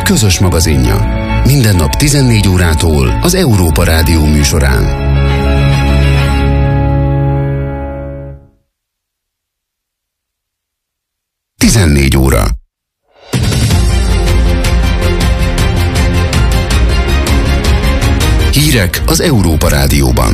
közös magazinja. Minden nap 14 órától az Európa Rádió műsorán. óra. Hírek az Európa Rádióban.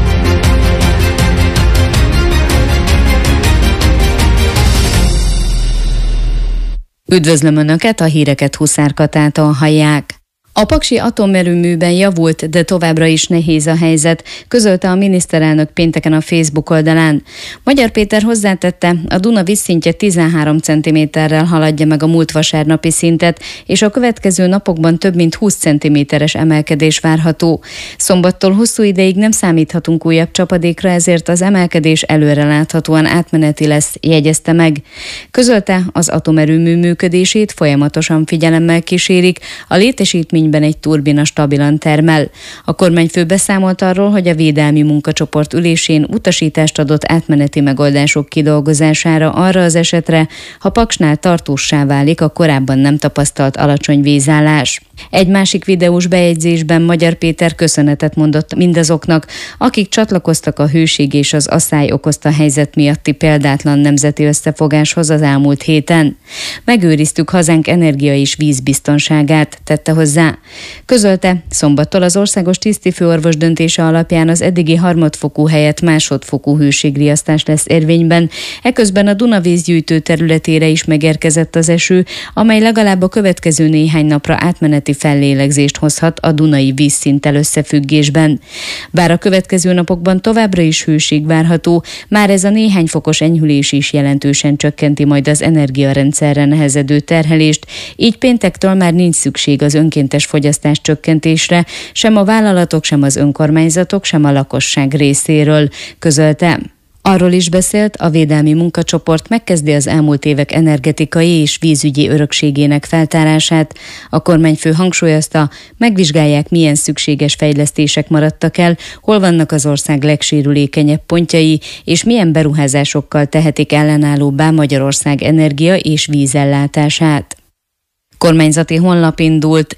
Üdvözlöm Önöket, a híreket Huszár Katától hallják. A paksi atomerőműben javult, de továbbra is nehéz a helyzet, közölte a miniszterelnök pénteken a Facebook oldalán. Magyar Péter hozzátette, a Duna vízszintje 13 cm-rel haladja meg a múlt vasárnapi szintet, és a következő napokban több mint 20 cm-es emelkedés várható. Szombattól hosszú ideig nem számíthatunk újabb csapadékra, ezért az emelkedés előreláthatóan átmeneti lesz, jegyezte meg. Közölte, az atomerőmű működését folyamatosan figyelemmel kísérik, a létesítmény egy turbina stabilan termel. A kormányfő beszámolt arról, hogy a védelmi munkacsoport ülésén utasítást adott átmeneti megoldások kidolgozására arra az esetre, ha Paksnál tartóssá válik a korábban nem tapasztalt alacsony vízállás. Egy másik videós bejegyzésben Magyar Péter köszönetet mondott mindazoknak, akik csatlakoztak a hőség és az asszály okozta helyzet miatti példátlan nemzeti összefogáshoz az elmúlt héten. Megőriztük hazánk energia- és vízbiztonságát, tette hozzá. Közölte, szombattól az országos tisztifőorvos döntése alapján az eddigi harmadfokú helyett másodfokú hőségriasztás lesz érvényben, eközben a Duna vízgyűjtő területére is megérkezett az eső, amely legalább a következő néhány napra átmeneti fellélegzést hozhat a dunai vízszinttel összefüggésben. Bár a következő napokban továbbra is hőség várható, már ez a néhány fokos enyhülés is jelentősen csökkenti majd az energiarendszerre nehezedő terhelést, így péntektől már nincs szükség az önkéntes fogyasztás csökkentésre, sem a vállalatok, sem az önkormányzatok, sem a lakosság részéről, közölte. Arról is beszélt, a védelmi munkacsoport megkezdi az elmúlt évek energetikai és vízügyi örökségének feltárását. A kormányfő hangsúlyozta, megvizsgálják, milyen szükséges fejlesztések maradtak el, hol vannak az ország legsérülékenyebb pontjai, és milyen beruházásokkal tehetik ellenállóbbá Magyarország energia- és vízellátását. Kormányzati honlap indult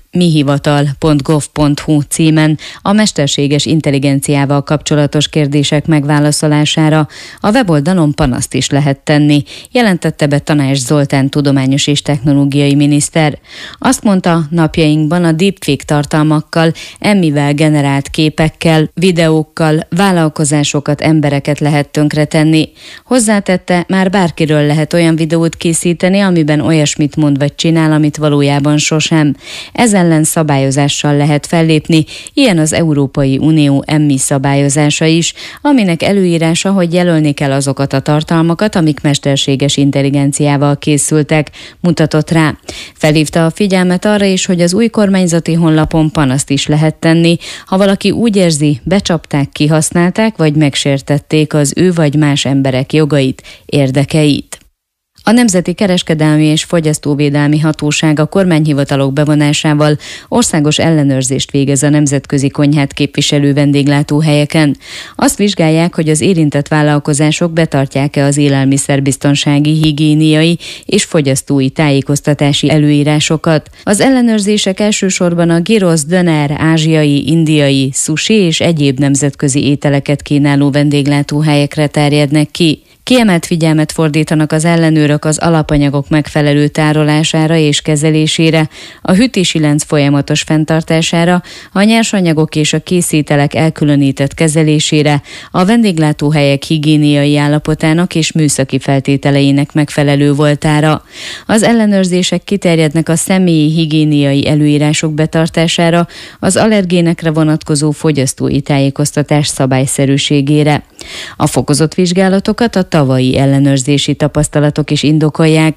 mihivatal.gov.hu címen a mesterséges intelligenciával kapcsolatos kérdések megválaszolására. A weboldalon panaszt is lehet tenni, jelentette be Tanács Zoltán tudományos és technológiai miniszter. Azt mondta, napjainkban a deepfake tartalmakkal, emmivel generált képekkel, videókkal vállalkozásokat, embereket lehet tönkretenni. Hozzátette, már bárkiről lehet olyan videót készíteni, amiben olyasmit mond vagy csinál, amit valójában sosem. Ez ellen szabályozással lehet fellépni, ilyen az Európai Unió EMMI szabályozása is, aminek előírása, hogy jelölni kell azokat a tartalmakat, amik mesterséges intelligenciával készültek, mutatott rá. Felhívta a figyelmet arra is, hogy az új kormányzati honlapon panaszt is lehet tenni, ha valaki úgy érzi, becsapták, kihasználták vagy megsértették az ő vagy más emberek jogait, érdekeit. A Nemzeti Kereskedelmi és Fogyasztóvédelmi Hatóság a kormányhivatalok bevonásával országos ellenőrzést végez a nemzetközi konyhát képviselő vendéglátóhelyeken. Azt vizsgálják, hogy az érintett vállalkozások betartják-e az élelmiszerbiztonsági, higiéniai és fogyasztói tájékoztatási előírásokat. Az ellenőrzések elsősorban a gyrosz, döner, ázsiai, indiai, sushi és egyéb nemzetközi ételeket kínáló vendéglátóhelyekre terjednek ki. Kiemelt figyelmet fordítanak az ellenőrök az alapanyagok megfelelő tárolására és kezelésére, a hűtési lánc folyamatos fenntartására, a nyersanyagok és a készételek elkülönített kezelésére, a vendéglátóhelyek higiéniai állapotának és műszaki feltételeinek megfelelő voltára. Az ellenőrzések kiterjednek a személyi higiéniai előírások betartására, az allergénekre vonatkozó fogyasztói tájékoztatás szabályszerűségére. A fokozott vizsgálatokat a tavalyi ellenőrzési tapasztalatok is indokolják.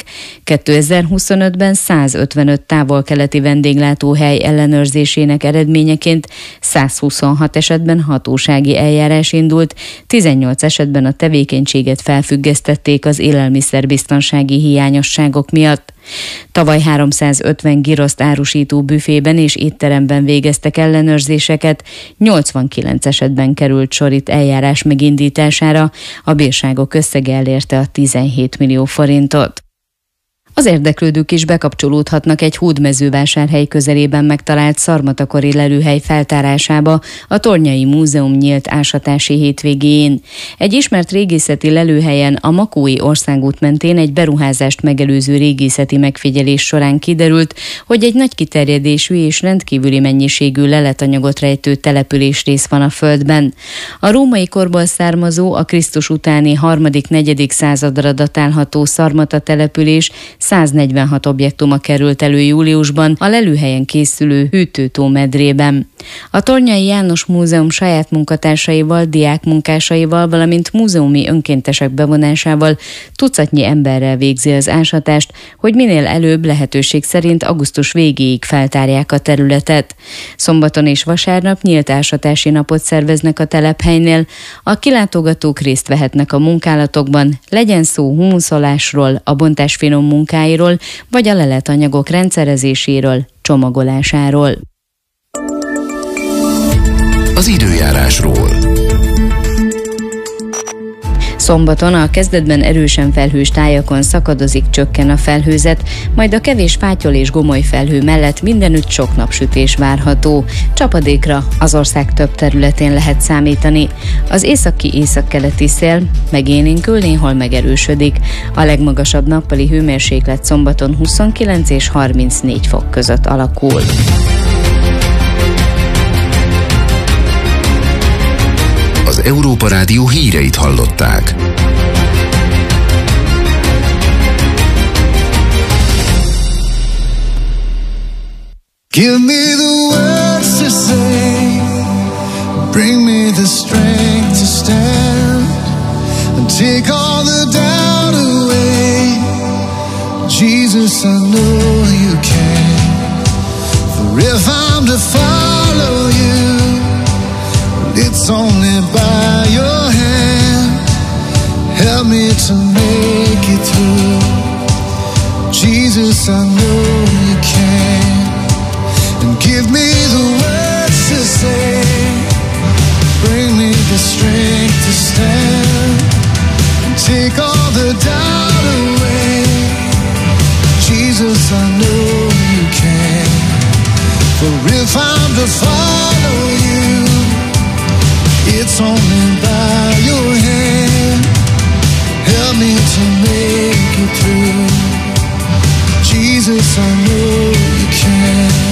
2025-ben 155 távol-keleti vendéglátóhely ellenőrzésének eredményeként 126 esetben hatósági eljárás indult, 18 esetben a tevékenységet felfüggesztették az élelmiszerbiztonsági hiányosságok miatt. Tavaly 350 giroszt árusító büfében és étteremben végeztek ellenőrzéseket, 89 esetben került sor itt eljárás megindítására, a bírságok összege elérte a 17 millió forintot. Az érdeklődők is bekapcsolódhatnak egy Hódmezővásárhely közelében megtalált szarmatakori lelőhely feltárásába a Tornyai Múzeum nyílt ásatási hétvégén. Egy ismert régészeti lelőhelyen a Makói országút mentén egy beruházást megelőző régészeti megfigyelés során kiderült, hogy egy nagy kiterjedésű és rendkívüli mennyiségű leletanyagot rejtő településrész van a földben. A római korból származó, a Krisztus utáni 3.-4. századra datálható Szarmata település 146 objektuma került elő júliusban a lelőhelyen készülő Hűtőtó medrében. A Tornyai János Múzeum saját munkatársaival, diákmunkásaival, valamint múzeumi önkéntesek bevonásával tucatnyi emberrel végzi az ásatást, hogy minél előbb, lehetőség szerint augusztus végéig feltárják a területet. Szombaton és vasárnap nyílt ásatási napot szerveznek a telephelynél. A kilátogatók részt vehetnek a munkálatokban, legyen szó humuszolásról, a bontás finom munkáiról, vagy a leletanyagok rendszerezéséről, csomagolásáról. Az időjárásról. Szombaton a kezdetben erősen felhős tájakon szakadozik, csökken a felhőzet, majd a kevés fátyol és gomoly felhő mellett mindenütt sok napsütés várható. Csapadékra az ország több területén lehet számítani. Az északi-északkeleti szél megélénkül, néhol megerősödik. A legmagasabb nappali hőmérséklet szombaton 29 és 34 fok között alakul. Az Európa Rádió híreit hallották. Give me the words to say, bring me the strength to stand, and take all the doubt away. Jesus, I know you can. For if I'm to follow you, it's only by your hand. Help me to make it through. Jesus, I know you can. And give me the words to say, bring me the strength to stand, and take all the doubt away. Jesus, I know you can. For if I'm to follow you, it's only by your hand. Help me to make it through. Jesus, I know you can.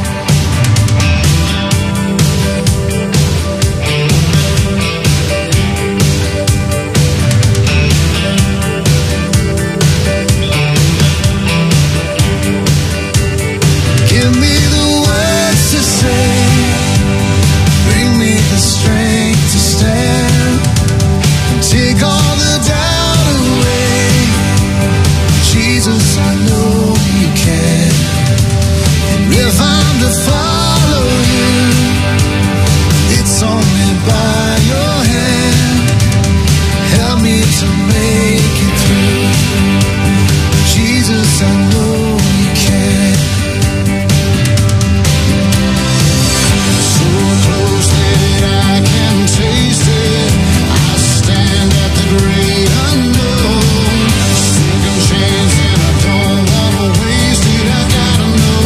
Give me the words to say, bring me the strength to stand, and take all the doubt away. Jesus, I know you can. And if I'm to follow you, it's only by your hand. Help me to make it through. Jesus, I know you can. So close that I can taste it. I stand at the great unknown, sinking chains and I don't wanna waste it. I gotta know.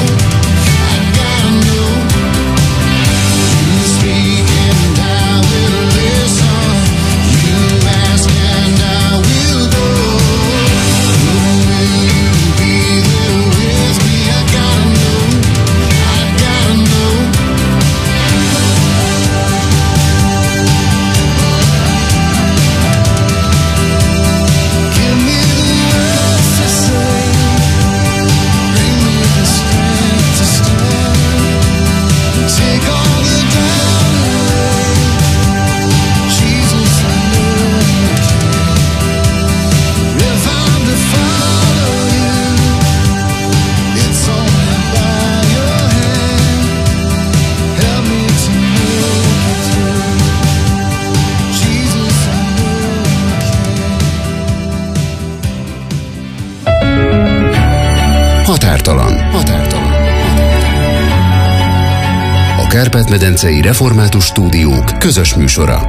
You speak and I will listen. You ask and I will go. Will you be there with me? I gotta know. Give me the words to say, bring me the strength to stand, and take all the doubt away. Jesus, I know you can. If I'm to follow you, it's only by your hand. Help me to make it through. Jesus, I know you can. Határtalan. A Kárpát-medencei Református Stúdiók közös műsora.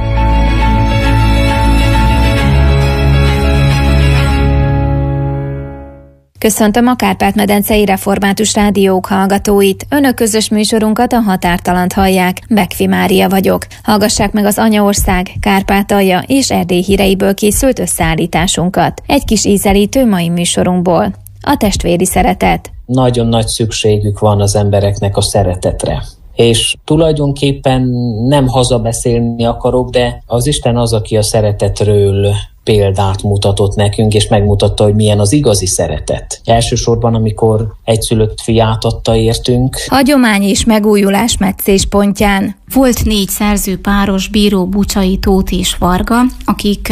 Köszöntöm a Kárpát-medencei Református Rádiók hallgatóit. Önök közös műsorunkat, a Határtalant hallják. Bekfi Mária vagyok. Hallgassák meg az Anyaország, Kárpátalja és Erdély híreiből készült összeállításunkat. Egy kis ízelítő mai műsorunkból. A testvéri szeretet. Nagyon nagy szükségük van az embereknek a szeretetre. És tulajdonképpen nem hazabeszélni akarok, de az Isten az, aki a szeretetről példát mutatott nekünk, és megmutatta, hogy milyen az igazi szeretet. Elsősorban, amikor egyszülött fiát adta értünk. Hagyomány és megújulás meccéspontján. Volt 4 szerzőpáros, Bíró, Bucsai, Tóth és Varga, akik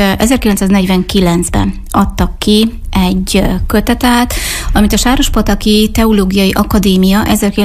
1949-ben adtak ki egy kötetet, amit a Sárospataki Teológiai Akadémia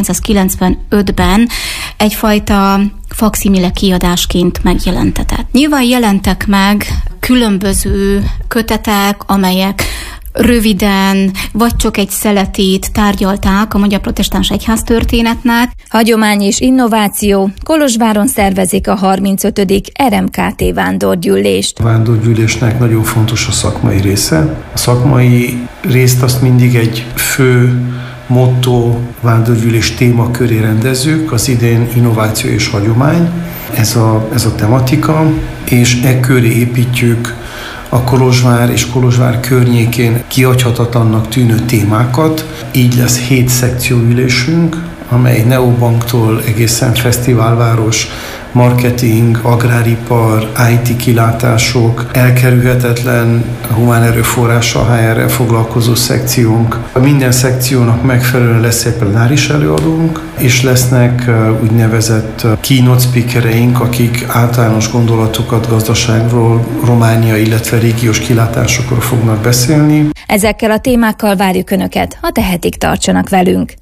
1995-ben egyfajta fakszimile kiadásként megjelentetett. Nyilván jelentek meg különböző kötetek, amelyek röviden, vagy csak egy szeletét tárgyalták a Magyar Protestáns Egyház történetnek. Hagyomány és innováció. Kolozsváron szervezik a 35. RMKT vándorgyűlést. A vándorgyűlésnek nagyon fontos a szakmai része. A szakmai részt azt mindig egy fő motto vándorgyűlés témaköré rendezzük, az idén innováció és hagyomány, ez a tematika, és e köré építjük a Kolozsvár és Kolozsvár környékén kihagyhatatlannak tűnő témákat. Így lesz 7 szekcióülésünk, amely neobanktól egészen fesztiválváros, marketing, agráripar, IT kilátások, elkerülhetetlen humán erőforrással, HR-rel foglalkozó szekciónk. Minden szekciónak megfelelően lesz egy plenáris előadónk, és lesznek úgynevezett keynote speakereink, akik általános gondolatokat gazdaságról, Románia, illetve régiós kilátásokról fognak beszélni. Ezekkel a témákkal várjuk Önöket, ha tehetik, tartsanak velünk.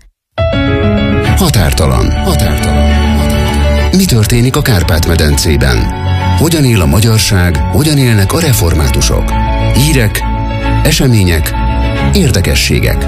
Határtalan. Mi történik a Kárpát-medencében? Hogyan él a magyarság, hogyan élnek a reformátusok? Hírek, események, érdekességek.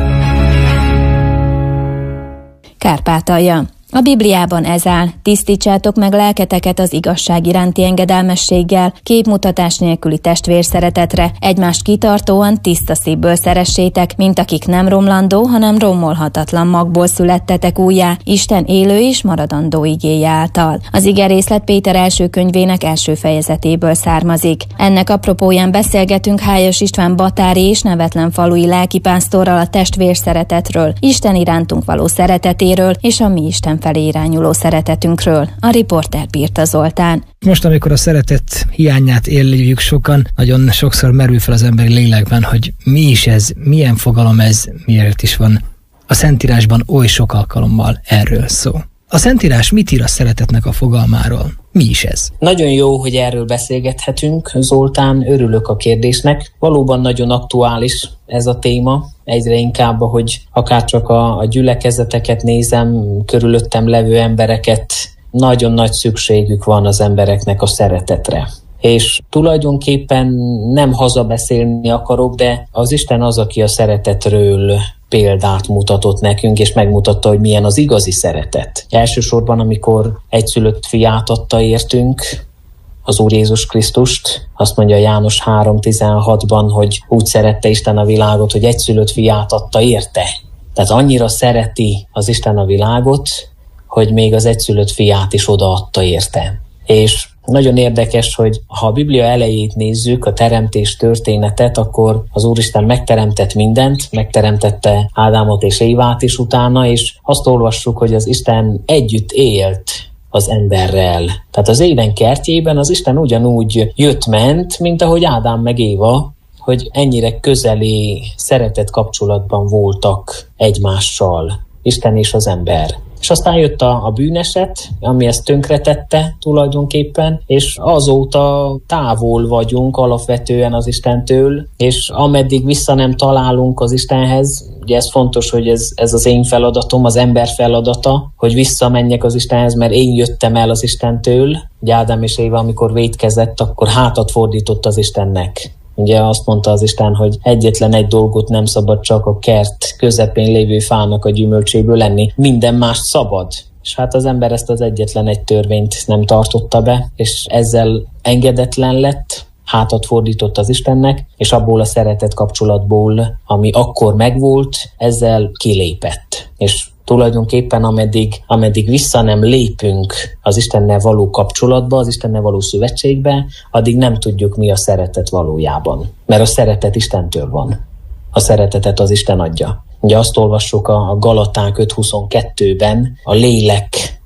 Kárpátalja. A Bibliában ez áll: tisztítsátok meg lelketeket az igazság iránti engedelmességgel, képmutatás nélküli testvérszeretetre, egymást kitartóan tiszta szívből szeressétek, mint akik nem romlandó, hanem rommolhatatlan magból születtetek újjá, Isten élő és maradandó igéje által. Az igerészlet Péter első könyvének első fejezetéből származik. Ennek apropóján beszélgetünk Hájas István batári és nevetlen falui lelkipásztorral a testvérszeretetről, Isten irántunk való szeretetéről és a mi Isten felé irányuló szeretetünkről. A riporter Birta Zoltán. Most, amikor a szeretet hiányát éljük sokan, nagyon sokszor merül fel az emberi lélekben, hogy mi is ez, milyen fogalom ez, miért is van a Szentírásban oly sok alkalommal erről szó. A Szentírás mit ír a szeretetnek a fogalmáról? Mi is ez? Nagyon jó, hogy erről beszélgethetünk, Zoltán, örülök a kérdésnek. Valóban nagyon aktuális ez a téma, egyre inkább, hogy akárcsak a gyülekezeteket nézem, körülöttem levő embereket, nagyon nagy szükségük van az embereknek a szeretetre. És tulajdonképpen nem hazabeszélni akarok, de az Isten az, aki a szeretetről példát mutatott nekünk, és megmutatta, hogy milyen az igazi szeretet. Elsősorban, amikor egyszülött fiát adta értünk, az Úr Jézus Krisztust, azt mondja János 3:16-ban, hogy úgy szerette Isten a világot, hogy egyszülött fiát adta érte. Tehát annyira szereti az Isten a világot, hogy még az egyszülött fiát is odaadta érte. És nagyon érdekes, hogy ha a Biblia elejét nézzük, a teremtés történetet, akkor az Úristen megteremtett mindent, megteremtette Ádámot és Évát is utána, és azt olvassuk, hogy az Isten együtt élt az emberrel. Tehát az Éden kertjében az Isten ugyanúgy jött-ment, mint ahogy Ádám meg Éva, hogy ennyire közeli szeretett kapcsolatban voltak egymással, Isten és az ember. És aztán jött a bűneset, ami ezt tönkretette tulajdonképpen, és azóta távol vagyunk alapvetően az Istentől, és ameddig vissza nem találunk az Istenhez, ugye ez fontos, hogy ez az én feladatom, az ember feladata, hogy visszamenjek az Istenhez, mert én jöttem el az Istentől. Ugye Ádám és Éva, amikor vétkezett, akkor hátat fordított az Istennek. Ugye azt mondta az Isten, hogy egyetlen egy dolgot nem szabad, csak a kert közepén lévő fának a gyümölcséből lenni, minden más szabad. És hát az ember ezt az egyetlen egy törvényt nem tartotta be, és ezzel engedetlen lett. hátat fordított az Istennek, és abból a szeretet kapcsolatból, ami akkor megvolt, ezzel kilépett. És tulajdonképpen ameddig vissza nem lépünk az Istennel való kapcsolatba, az Istennel való szövetségbe, addig nem tudjuk, mi a szeretet valójában. Mert a szeretet Istentől van. A szeretetet az Isten adja. Ugye azt olvassuk a Galaták 5:22-ben, a lélek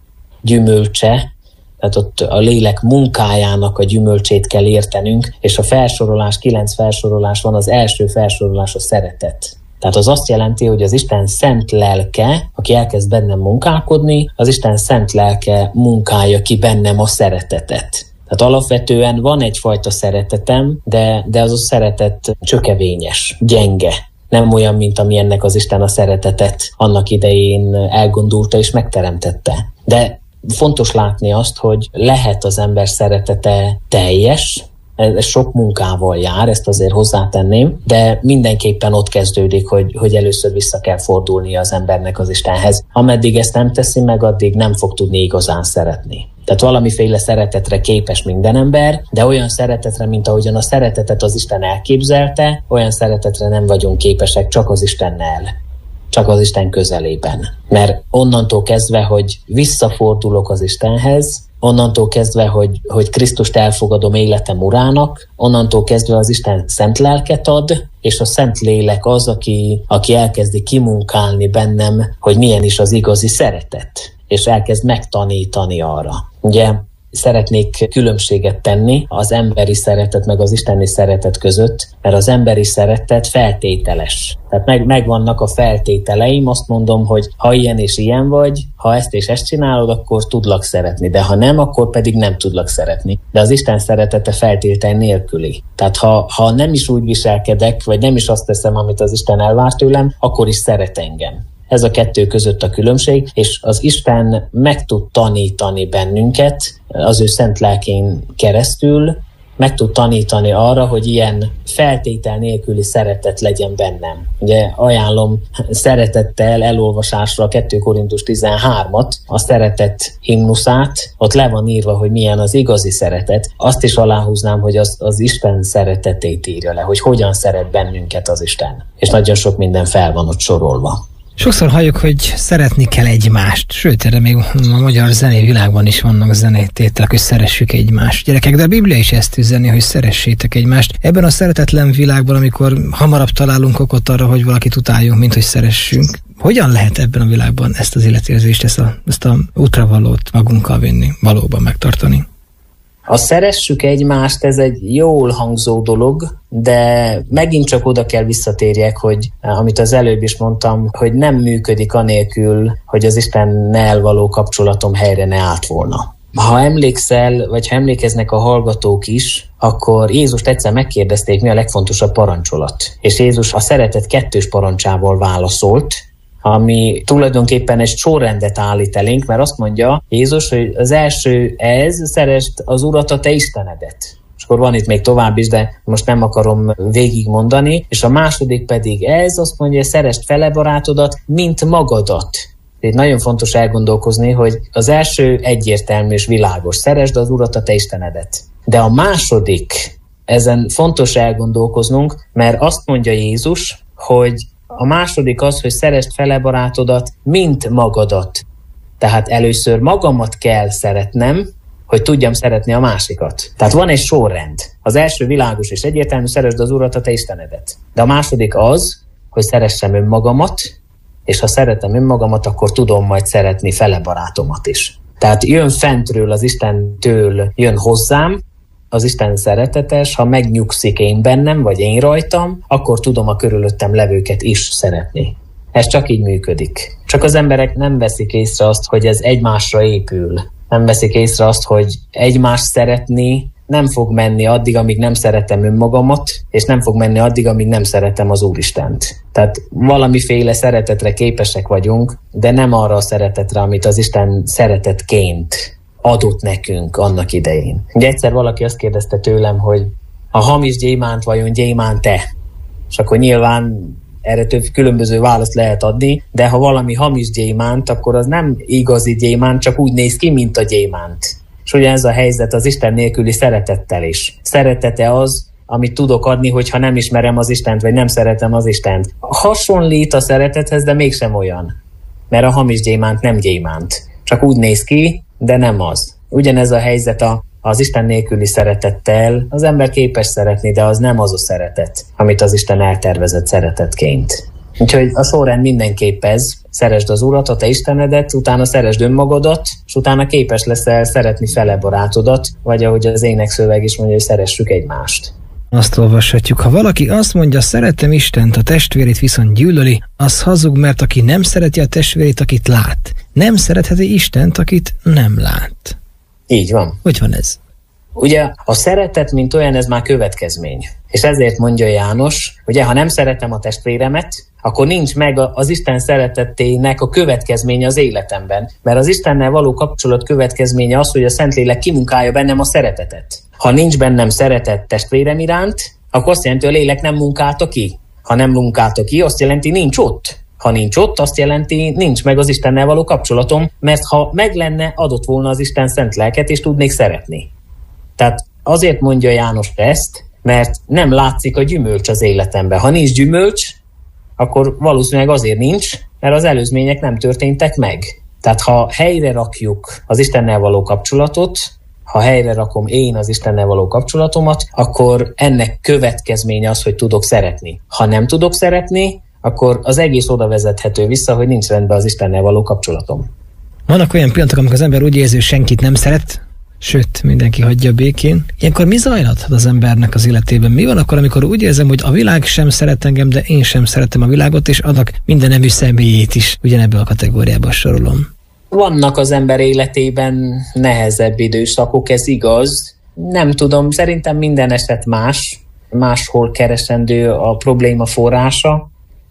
gyümölcse, tehát ott a lélek munkájának a gyümölcsét kell értenünk, és a felsorolás, 9 felsorolás van, az első felsorolás a szeretet. Tehát az azt jelenti, hogy az Isten szent lelke, aki elkezd bennem munkálkodni, az Isten szent lelke munkálja ki bennem a szeretetet. Tehát alapvetően van egyfajta szeretetem, de az a szeretet csökevényes, gyenge. Nem olyan, mint amilyennek az Isten a szeretetet annak idején elgondolta és megteremtette. De fontos látni azt, hogy lehet az ember szeretete teljes, ez sok munkával jár, ezt azért hozzátenném, de mindenképpen ott kezdődik, hogy először vissza kell fordulnia az embernek az Istenhez. Ameddig ezt nem teszi meg, addig nem fog tudni igazán szeretni. Tehát valamiféle szeretetre képes minden ember, de olyan szeretetre, mint ahogyan a szeretetet az Isten elképzelte, olyan szeretetre nem vagyunk képesek csak az Istennel, csak az Isten közelében. Mert onnantól kezdve, hogy visszafordulok az Istenhez, onnantól kezdve, hogy Krisztust elfogadom életem urának, onnantól kezdve az Isten szent lelket ad, és a szent lélek az, aki elkezdi kimunkálni bennem, hogy milyen is az igazi szeretet, és elkezd megtanítani arra. Ugye szeretnék különbséget tenni az emberi szeretet meg az isteni szeretet között, mert az emberi szeretet feltételes. Tehát megvannak a feltételeim, azt mondom, hogy ha ilyen és ilyen vagy, ha ezt és ezt csinálod, akkor tudlak szeretni, de ha nem, akkor pedig nem tudlak szeretni. De az Isten szeretete feltétel nélküli. Tehát ha nem is úgy viselkedek, vagy nem is azt teszem, amit az Isten elvár tőlem, akkor is szeret engem. Ez a kettő között a különbség, és az Isten meg tud tanítani bennünket az ő szent lelkén keresztül, meg tud tanítani arra, hogy ilyen feltétel nélküli szeretet legyen bennem. Ugye ajánlom szeretettel elolvasásra a 2 Korintus 13-at, a szeretet himnuszát, ott le van írva, hogy milyen az igazi szeretet. Azt is aláhúznám, hogy az Isten szeretetét írja le, hogy hogyan szeret bennünket az Isten. És nagyon sok minden fel van ott sorolva. Sokszor halljuk, hogy szeretni kell egymást, sőt, erre még a magyar zenei világban is vannak zenétételek, hogy szeressük egymást. Gyerekek, de a Biblia is ezt üzeni, hogy szeressétek egymást. Ebben a szeretetlen világban, amikor hamarabb találunk okot arra, hogy valakit utáljunk, mint hogy szeressünk, hogyan lehet ebben a világban ezt az életérzést, ezt a útravalót magunkkal vinni, valóban megtartani? Ha szeressük egymást, ez egy jól hangzó dolog, de megint csak oda kell visszatérjek, hogy amit az előbb is mondtam, hogy nem működik anélkül, hogy az Istennel való kapcsolatom helyre ne állt volna. Ha emlékszel, vagy ha emlékeznek a hallgatók is, akkor Jézust egyszer megkérdezték, mi a legfontosabb parancsolat. És Jézus a szeretet 2. parancsával válaszolt, ami tulajdonképpen egy sorrendet állít elénk, mert azt mondja Jézus, hogy az első szeresd az Urat, a te Istenedet. És akkor van itt még tovább is, de most nem akarom végigmondani. És a második pedig azt mondja, hogy szeresd fele barátodat, mint magadat. Itt nagyon fontos elgondolkozni, hogy az első egyértelmű és világos, szeresd az Urat, a te Istenedet. De a második, ezen fontos elgondolkoznunk, mert azt mondja Jézus, hogy a második az, hogy szeresd fele barátodat, mint magadat. Tehát először magamat kell szeretnem, hogy tudjam szeretni a másikat. Tehát van egy sorrend. Az első világos és egyértelmű, szeresd az Urat, a te Istenedet. De a második az, hogy szeressem önmagamat, és ha szeretem önmagamat, akkor tudom majd szeretni fele barátomat is. Tehát jön fentről az Istentől, jön hozzám, az Isten szeretetes, ha megnyugszik én bennem, vagy én rajtam, akkor tudom a körülöttem levőket is szeretni. Ez csak így működik. Csak az emberek nem veszik észre azt, hogy ez egymásra épül. Nem veszik észre azt, hogy egymást szeretni nem fog menni addig, amíg nem szeretem önmagamat, és nem fog menni addig, amíg nem szeretem az Úristent. Tehát valamiféle szeretetre képesek vagyunk, de nem arra a szeretetre, amit az Isten szeretetként adott nekünk annak idején. Ugye egyszer valaki azt kérdezte tőlem, hogy a hamis gyémánt vajon gyémánt-e? És akkor nyilván erre több különböző választ lehet adni, de ha valami hamis gyémánt, akkor az nem igazi gyémánt, csak úgy néz ki, mint a gyémánt. És ugye ez a helyzet az Isten nélküli szeretettel is. Szeretete az, amit tudok adni, hogyha nem ismerem az Istent, vagy nem szeretem az Istent. Hasonlít a szeretethez, de mégsem olyan. Mert a hamis gyémánt nem gyémánt. Csak úgy néz ki, de nem az. Ugyanez a helyzet az Isten nélküli szeretettel. Az ember képes szeretni, de az nem az a szeretet, amit az Isten eltervezett szeretetként. Úgyhogy a sorrend mindenképp ez. Szeresd az Urat, a te Istenedet, utána szeresd önmagadat, és utána képes leszel szeretni fele barátodat, vagy ahogy az énekszöveg is mondja, hogy szeressük egymást. Azt olvashatjuk, ha valaki azt mondja, szeretem Istent, a testvérét viszont gyűlöli, az hazug, mert aki nem szereti a testvérét, akit lát, nem szeretheti Istent, akit nem lát. Így van. Hogy van ez? Ugye a szeretet, mint olyan, ez már következmény. És ezért mondja János, ugye, ha nem szeretem a testvéremet, akkor nincs meg az Isten szeretetének a következménye az életemben. Mert az Istennel való kapcsolat következménye az, hogy a Szentlélek kimunkálja bennem a szeretetet. Ha nincs bennem szeretet testvérem iránt, akkor azt jelenti, hogy a lélek nem munkálta ki. Ha nem munkálta ki, azt jelenti, nincs ott. Ha nincs ott, azt jelenti, nincs meg az Istennel való kapcsolatom, mert ha meg lenne, adott volna az Isten szent lelket, és tudnék szeretni. Tehát azért mondja János ezt, mert nem látszik a gyümölcs az életemben. Ha nincs gyümölcs, akkor valószínűleg azért nincs, mert az előzmények nem történtek meg. Tehát ha helyre rakjuk az Istennel való kapcsolatot, ha helyre rakom én az Istennel való kapcsolatomat, akkor ennek következménye az, hogy tudok szeretni. Ha nem tudok szeretni, akkor az egész oda vezethető vissza, hogy nincs rendben az Istennel való kapcsolatom. Vannak olyan pillanatok, amikor az ember úgy érzi, hogy senkit nem szeret, sőt, mindenki hagyja békén. Ilyenkor mi zajlhat az embernek az életében? Mi van akkor, amikor úgy érzem, hogy a világ sem szeret engem, de én sem szeretem a világot, és annak minden nemű személyét is ugyanebből a kategóriába sorolom? Vannak az ember életében nehezebb időszakok, ez igaz. Nem tudom, szerintem minden eset máshol keresendő a probléma forrása,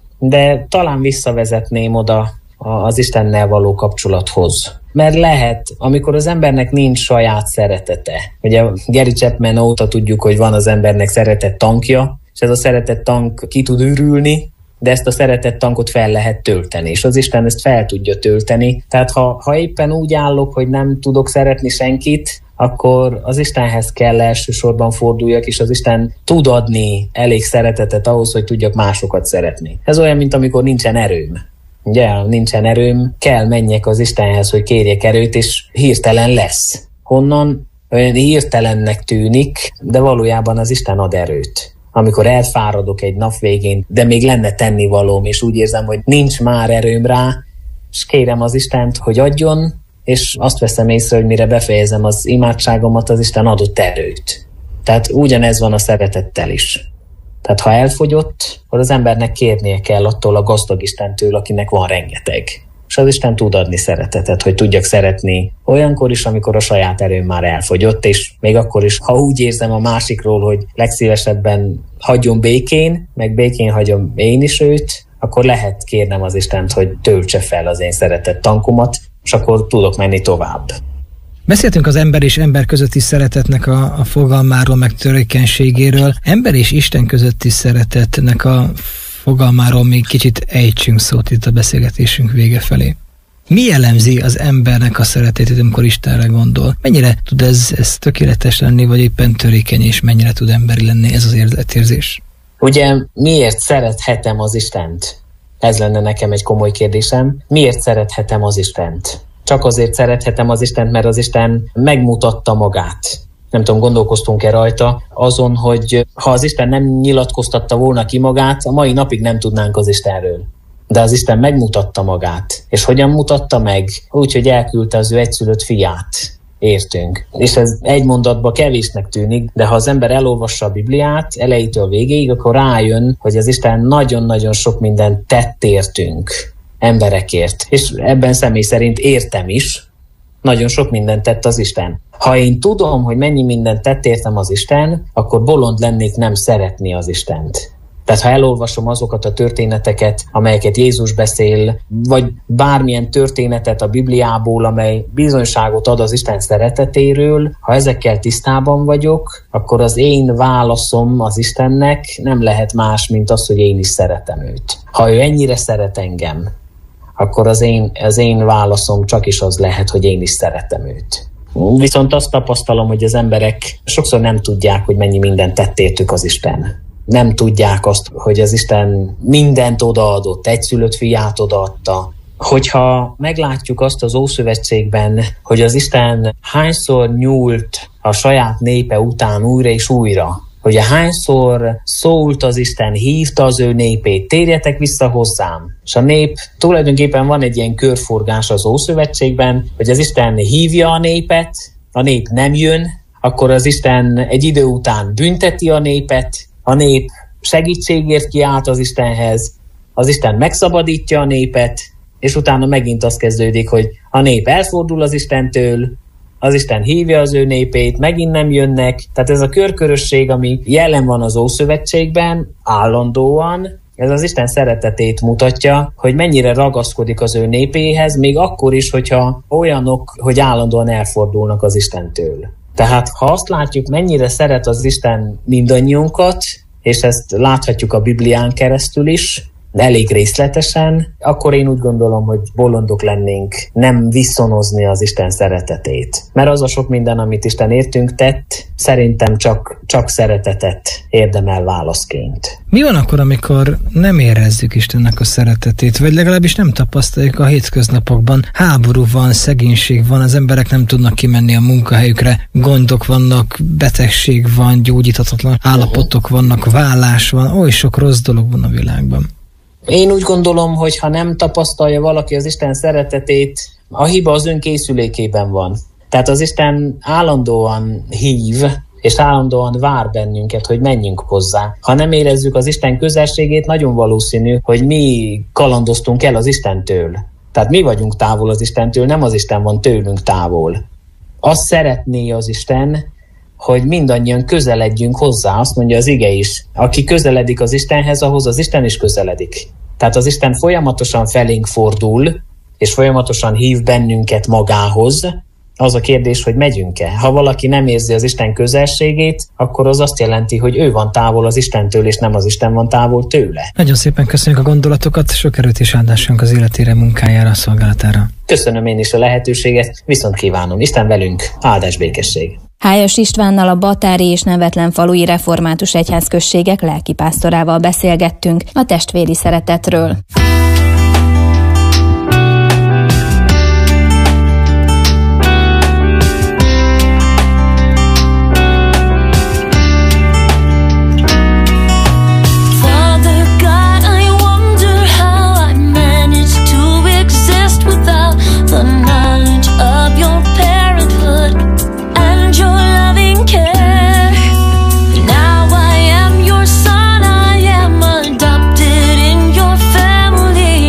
de talán visszavezetném oda az Istennel való kapcsolathoz. Mert lehet, amikor az embernek nincs saját szeretete. Ugye Gary Chapman óta tudjuk, hogy van az embernek szeretett tankja, és ez a szeretett tank ki tud ürülni, de ezt a szeretett tankot fel lehet tölteni, és az Isten ezt fel tudja tölteni. Tehát ha éppen úgy állok, hogy nem tudok szeretni senkit, akkor az Istenhez kell elsősorban forduljak, és az Isten tud adni elég szeretetet ahhoz, hogy tudjak másokat szeretni. Ez olyan, mint amikor nincsen erőm. Ugye, ha nincsen erőm, kell menjek az Istenhez, hogy kérjek erőt, és hirtelen lesz. Honnan? Olyan hirtelennek tűnik, de valójában az Isten ad erőt. Amikor elfáradok egy nap végén, de még lenne tennivalóm, és úgy érzem, hogy nincs már erőm rá, és kérem az Istent, hogy adjon, és azt veszem észre, hogy mire befejezem az imádságomat, az Isten adott erőt. Tehát ugyanez van a szeretettel is. Tehát ha elfogyott, akkor az embernek kérnie kell attól a gazdag Istentől, akinek van rengeteg. És az Isten tud adni szeretetet, hogy tudjak szeretni olyankor is, amikor a saját erőm már elfogyott, és még akkor is, ha úgy érzem a másikról, hogy legszívesebben hagyjon békén, meg békén hagyom én is őt, akkor lehet kérnem az Istent, hogy töltse fel az én szeretett tankomat, és akkor tudok menni tovább. Beszéltünk az ember és ember közötti szeretetnek a fogalmáról, meg törékenységéről. Ember és Isten közötti szeretetnek a fogalmáról még kicsit ejtsünk szót itt a beszélgetésünk vége felé. Mi jellemzi az embernek a szeretetét, amikor Istenre gondol? Mennyire tud ez tökéletes lenni, vagy éppen törékeny, és mennyire tud emberi lenni ez az életérzés? Ugye miért szerethetem az Istent? Ez lenne nekem egy komoly kérdésem. Miért szerethetem az Istent? Csak azért szerethetem az Istent, mert az Isten megmutatta magát. Nem tudom, gondolkoztunk-e rajta azon, hogy ha az Isten nem nyilatkoztatta volna ki magát, a mai napig nem tudnánk az Istenről. De az Isten megmutatta magát. És hogyan mutatta meg? Úgy, hogy elküldte az ő egyszülött fiát. Értünk. És ez egy mondatban kevésnek tűnik, de ha az ember elolvassa a Bibliát elejétől végéig, akkor rájön, hogy az Isten nagyon-nagyon sok mindent tett értünk, emberekért. És ebben személy szerint értem is, nagyon sok mindent tett az Isten. Ha én tudom, hogy mennyi mindent tett értem az Isten, akkor bolond lennék nem szeretni az Istent. Tehát ha elolvasom azokat a történeteket, amelyeket Jézus beszél, vagy bármilyen történetet a Bibliából, amely bizonyságot ad az Isten szeretetéről, ha ezekkel tisztában vagyok, akkor az én válaszom az Istennek nem lehet más, mint az, hogy én is szeretem őt. Ha ő ennyire szeret engem, akkor az én válaszom csak is az lehet, hogy én is szeretem őt. Viszont azt tapasztalom, hogy az emberek sokszor nem tudják, hogy mennyi mindent tett értük az Isten. Nem tudják azt, hogy az Isten mindent odaadott, egyszülött fiát odaadta. Hogyha meglátjuk azt az Ószövetségben, hogy az Isten hányszor nyúlt a saját népe után újra és újra, hogy hányszor szólt az Isten, hívta az ő népét, térjetek vissza hozzám. És a nép, tulajdonképpen van egy ilyen körforgás az Ószövetségben, hogy az Isten hívja a népet, a nép nem jön, akkor az Isten egy idő után bünteti a népet, a nép segítségért kiált az Istenhez, az Isten megszabadítja a népet, és utána megint az kezdődik, hogy a nép elfordul az Istentől, az Isten hívja az ő népét, megint nem jönnek. Tehát ez a körkörösség, ami jelen van az Ószövetségben, állandóan, ez az Isten szeretetét mutatja, hogy mennyire ragaszkodik az ő népéhez, még akkor is, hogyha olyanok, hogy állandóan elfordulnak az Istentől. Tehát ha azt látjuk, mennyire szeret az Isten mindannyiunkat, és ezt láthatjuk a Biblián keresztül is, de elég részletesen, akkor én úgy gondolom, hogy bolondok lennénk nem viszonozni az Isten szeretetét. Mert az a sok minden, amit Isten értünk tett, szerintem csak szeretetet érdemel válaszként. Mi van akkor, amikor nem érezzük Istennek a szeretetét, vagy legalábbis nem tapasztaljuk a hétköznapokban? Háború van, szegénység van, az emberek nem tudnak kimenni a munkahelyükre, gondok vannak, betegség van, gyógyíthatatlan állapotok vannak, vállás van, oly sok rossz dolog van a világban. Én úgy gondolom, hogy ha nem tapasztalja valaki az Isten szeretetét, a hiba az önkészülékében van. Tehát az Isten állandóan hív, és állandóan vár bennünket, hogy menjünk hozzá. Ha nem érezzük az Isten közelségét, nagyon valószínű, hogy mi kalandoztunk el az Istentől. Tehát mi vagyunk távol az Istentől, nem az Isten van tőlünk távol. Azt szeretné az Isten, hogy mindannyian közeledjünk hozzá, azt mondja az ige is. Aki közeledik az Istenhez, ahhoz az Isten is közeledik. Tehát az Isten folyamatosan felénk fordul, és folyamatosan hív bennünket magához. Az a kérdés, hogy megyünk-e. Ha valaki nem érzi az Isten közelségét, akkor az azt jelenti, hogy ő van távol az Istentől, és nem az Isten van távol tőle. Nagyon szépen köszönjük a gondolatokat, sok erőt és áldásunk az életére, munkájára, szolgálatára. Köszönöm én is a lehetőséget, viszont kívánom. Isten velünk, áldás békesség. Hájas Istvánnal, a Batári és Nevetlen falui református egyházközségek lelkipásztorával beszélgettünk a testvéri szeretetről. Family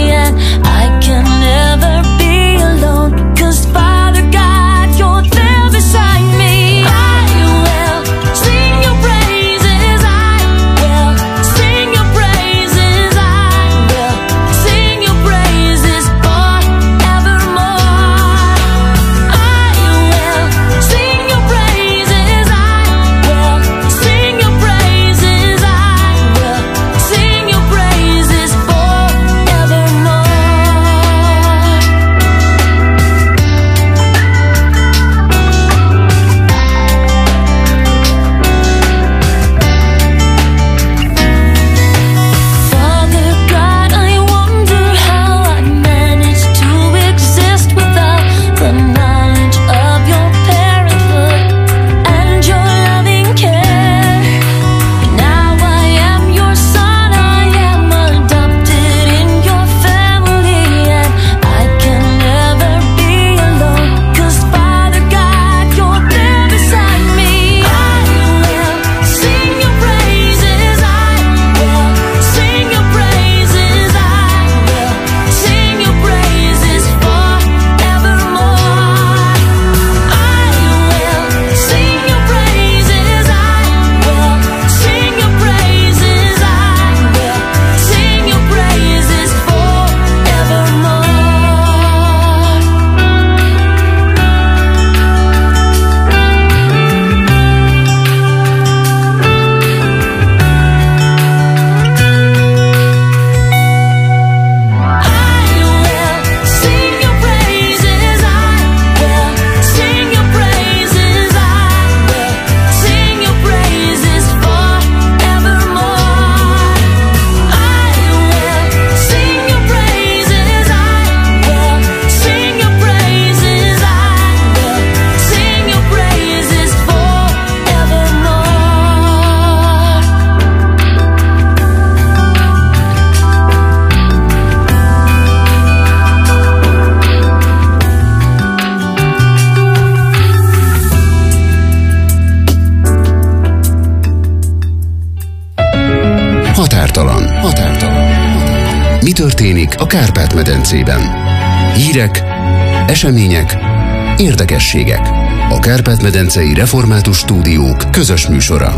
a Kárpát-medencében. Hírek, események, érdekességek. A Kárpát-medencei Református Stúdiók közös műsora.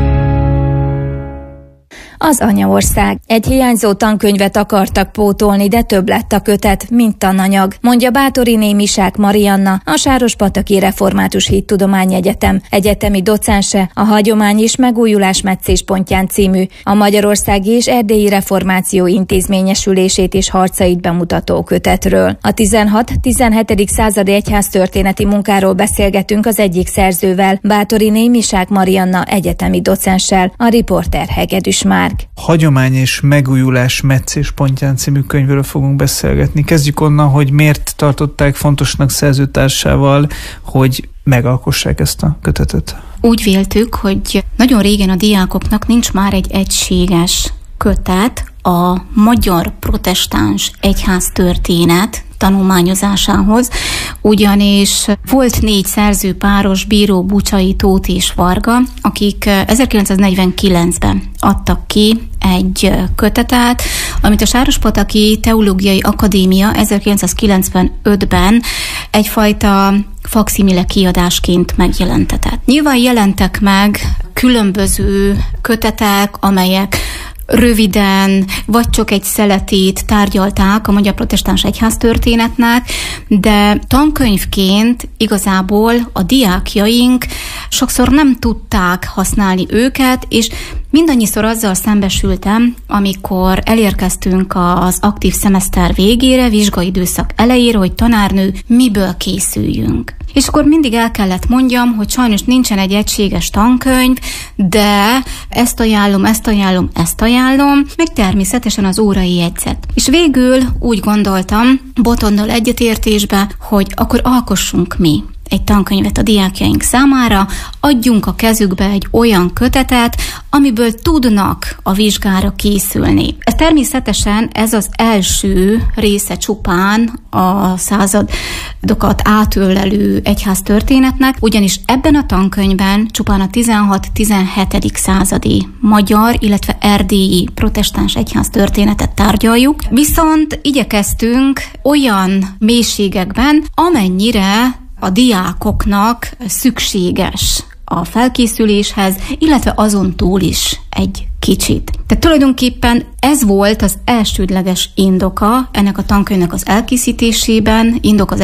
Az anyaország. Egy hiányzó tankönyvet akartak pótolni, de több lett a kötet, mint tananyag, mondja Báthoriné Misák Marianna, a Sárospataki Református Hittudományi Egyetem egyetemi docense, a Hagyomány és Megújulás Meccéspontján című, a Magyarországi és Erdélyi Reformáció intézményesülését és harcait bemutató kötetről. A 16-17. századi egyháztörténeti munkáról beszélgetünk az egyik szerzővel, Báthoriné Misák Marianna egyetemi docenssel, a riporter Hegedűs Márk. Hagyomány és Megújulás Meccéspontján című könyvről fogunk beszélgetni. Kezdjük onnan, hogy miért tartották fontosnak szerzőtársával, hogy megalkossák ezt a kötetet. Úgy véltük, hogy nagyon régen a diákoknak nincs már egy egységes kötet a magyar protestáns egyháztörténet tanulmányozásához, ugyanis volt 4 szerzőpáros, Bíró, Bucsai, Tóth és Varga, akik 1949-ben adtak ki egy kötetet, amit a Sárospataki Teológiai Akadémia 1995-ben egyfajta fakszimile kiadásként megjelentetett. Nyilván jelentek meg különböző kötetek, amelyek röviden, vagy csak egy szeletét tárgyalták a magyar protestáns egyháztörténetnek, de tankönyvként igazából a diákjaink sokszor nem tudták használni őket, és mindannyiszor azzal szembesültem, amikor elérkeztünk az aktív szemeszter végére, vizsgaidőszak elejére, hogy tanárnő, miből készüljünk. És akkor mindig el kellett mondjam, hogy sajnos nincsen egy egységes tankönyv, de ezt ajánlom, meg természetesen az órai jegyzet. És végül úgy gondoltam, Botondal egyetértésbe, hogy akkor alkossunk mi egy tankönyvet a diákjaink számára, adjunk a kezükbe egy olyan kötetet, amiből tudnak a vizsgára készülni. Ez természetesen ez az első része csupán a századokat átölelő egyháztörténetnek, ugyanis ebben a tankönyvben csupán a 16-17. századi magyar, illetve erdélyi protestáns egyháztörténetet tárgyaljuk, viszont igyekeztünk olyan mélységekben, amennyire a diákoknak szükséges a felkészüléshez, illetve azon túl is egy kicsit. Tehát tulajdonképpen ez volt az elsődleges indoka ennek a tankönyvnek az elkészítésében,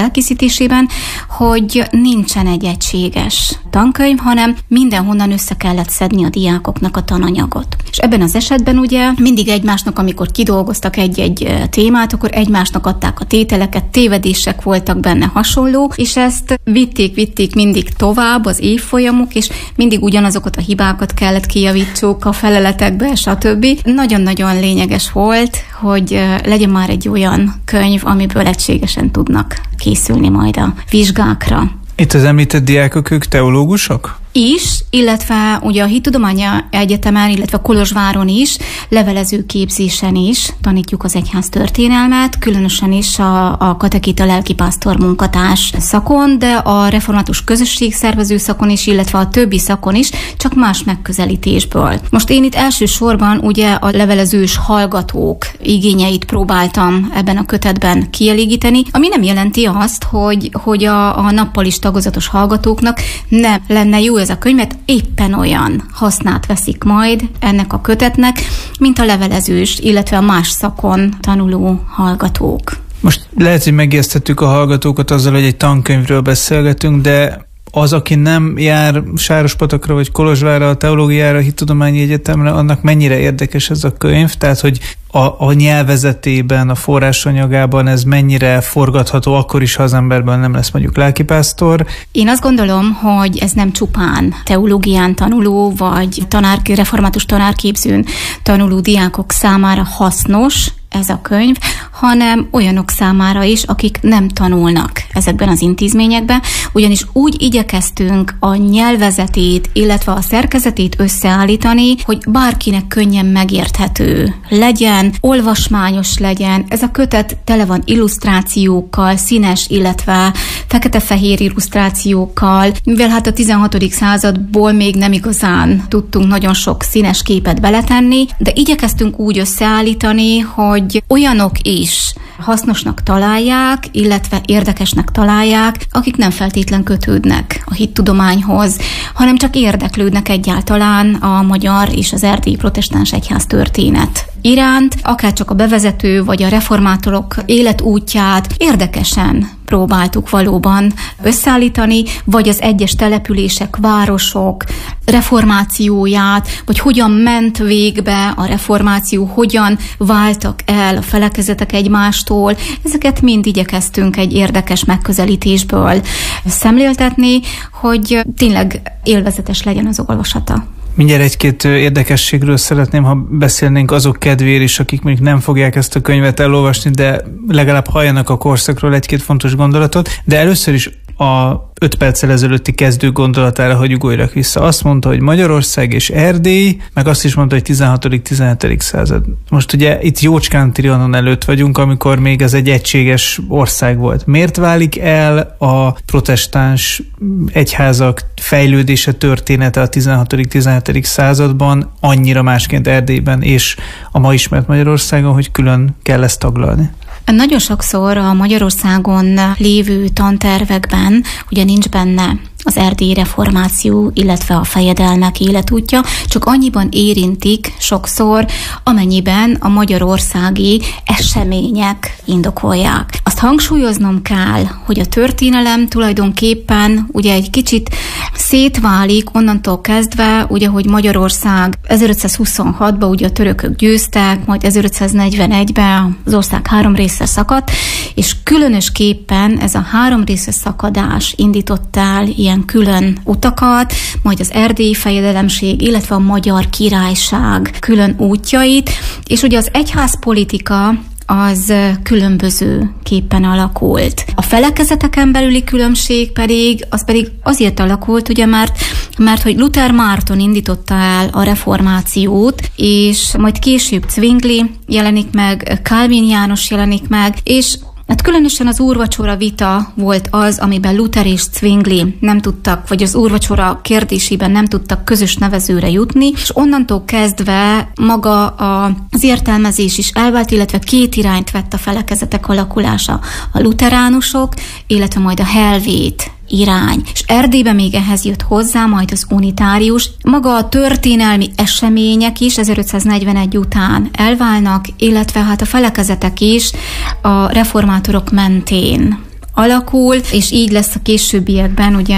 hogy nincsen egy egységes tankönyv, hanem mindenhonnan össze kellett szedni a diákoknak a tananyagot. És ebben az esetben ugye mindig egymásnak, amikor kidolgoztak egy témát, akkor egymásnak adták a tételeket, tévedések voltak benne hasonló, és ezt vitték mindig tovább az évfolyamok, és mindig ugyanazokat a hibákat kellett kijavítsuk a feleletekbe, stb. Nagyon-nagyon lényeges volt, hogy legyen már egy olyan könyv, amiből egységesen tudnak készülni majd a vizsgákra. Itt az említett diákok, ők teológusok? Is, illetve ugye a Hittudományi Egyetemen, illetve Kolozsváron is, levelező képzésen is tanítjuk az egyháztörténelmet, különösen is a katekita lelkipásztor munkatárs szakon, de a református közösségszervező szakon is, illetve a többi szakon is, csak más megközelítésből. Most én itt elsősorban ugye a levelezős hallgatók igényeit próbáltam ebben a kötetben kielégíteni, ami nem jelenti azt, hogy a nappal is tagozatos hallgatóknak nem lenne jó ez a könyvet, éppen olyan hasznát veszik majd ennek a kötetnek, mint a levelezős, illetve a más szakon tanuló hallgatók. Most lehet, hogy megijesztettük a hallgatókat azzal, hogy egy tankönyvről beszélgetünk, de az, aki nem jár Sárospatakra vagy Kolozsvárra, a teológiára, a Hittudományi Egyetemre, annak mennyire érdekes ez a könyv? Tehát, hogy a nyelvezetében, a forrásanyagában ez mennyire forgatható akkor is, ha az emberben nem lesz mondjuk lelkipásztor? Én azt gondolom, hogy ez nem csupán teológián tanuló, vagy református tanárképzőn tanuló diákok számára hasznos ez a könyv, hanem olyanok számára is, akik nem tanulnak ezekben az intézményekben, ugyanis úgy igyekeztünk a nyelvezetét, illetve a szerkezetét összeállítani, hogy bárkinek könnyen megérthető legyen, olvasmányos legyen. Ez a kötet tele van illusztrációkkal, színes, illetve fekete-fehér illusztrációkkal, mivel hát a 16. századból még nem igazán tudtunk nagyon sok színes képet beletenni, de igyekeztünk úgy összeállítani, hogy olyanok is hasznosnak találják, illetve érdekesnek találják, akik nem feltétlen kötődnek a hittudományhoz, hanem csak érdeklődnek egyáltalán a magyar és az erdélyi protestáns egyház történet iránt, akár csak a bevezető vagy a reformátorok életútját érdekesen próbáltuk valóban összeállítani, vagy az egyes települések, városok reformációját, vagy hogyan ment végbe a reformáció, hogyan váltak el a felekezetek egymástól. Ezeket mind igyekeztünk egy érdekes megközelítésből szemléltetni, hogy tényleg élvezetes legyen az olvasata. Mindjárt egy-két érdekességről szeretném, ha beszélnénk azok kedvéért is, akik még nem fogják ezt a könyvet elolvasni, de legalább halljanak a korszakról egy-két fontos gondolatot. De először is a 5 perccel ezelőtti kezdő gondolatára hagyjuk újra vissza. Azt mondta, hogy Magyarország és Erdély, meg azt is mondta, hogy 16.-17. század. Most ugye itt jócskán Trianon előtt vagyunk, amikor még ez egy egységes ország volt. Miért válik el a protestáns egyházak fejlődése, története a 16.-17. században annyira másként Erdélyben és a ma ismert Magyarországon, hogy külön kell ezt taglalni? Nagyon sokszor a Magyarországon lévő tantervekben ugye nincs benne az erdélyi reformáció, illetve a fejedelmek életútja, csak annyiban érintik sokszor, amennyiben a magyarországi események indokolják. Azt hangsúlyoznom kell, hogy a történelem tulajdonképpen ugye egy kicsit szétválik onnantól kezdve, ugye, hogy Magyarország 1526-ban ugye a törökök győztek, majd 1541-ben az ország 3 részre szakadt, és különösképpen ez a 3 részre szakadás indított el ilyen külön utakat, majd az erdélyi fejedelemség, illetve a magyar királyság külön útjait, és ugye az egyházpolitika az különbözőképpen alakult. A felekezeteken belüli különbség pedig azért alakult, ugye, mert hogy Luther Márton indította el a reformációt, és majd később Zwingli jelenik meg, Calvin János jelenik meg, és hát különösen az úrvacsora vita volt az, amiben Luther és Zwingli nem tudtak, vagy az úrvacsora kérdésében nem tudtak közös nevezőre jutni, és onnantól kezdve maga az értelmezés is elvált, illetve 2 irányt vett a felekezetek alakulása. A luteránusok, illetve majd a helvét irány. És Erdélyben még ehhez jött hozzá majd az unitárius. Maga a történelmi események is 1541 után elválnak, illetve hát a felekezetek is a reformátorok mentén alakul, és így lesz a későbbiekben ugye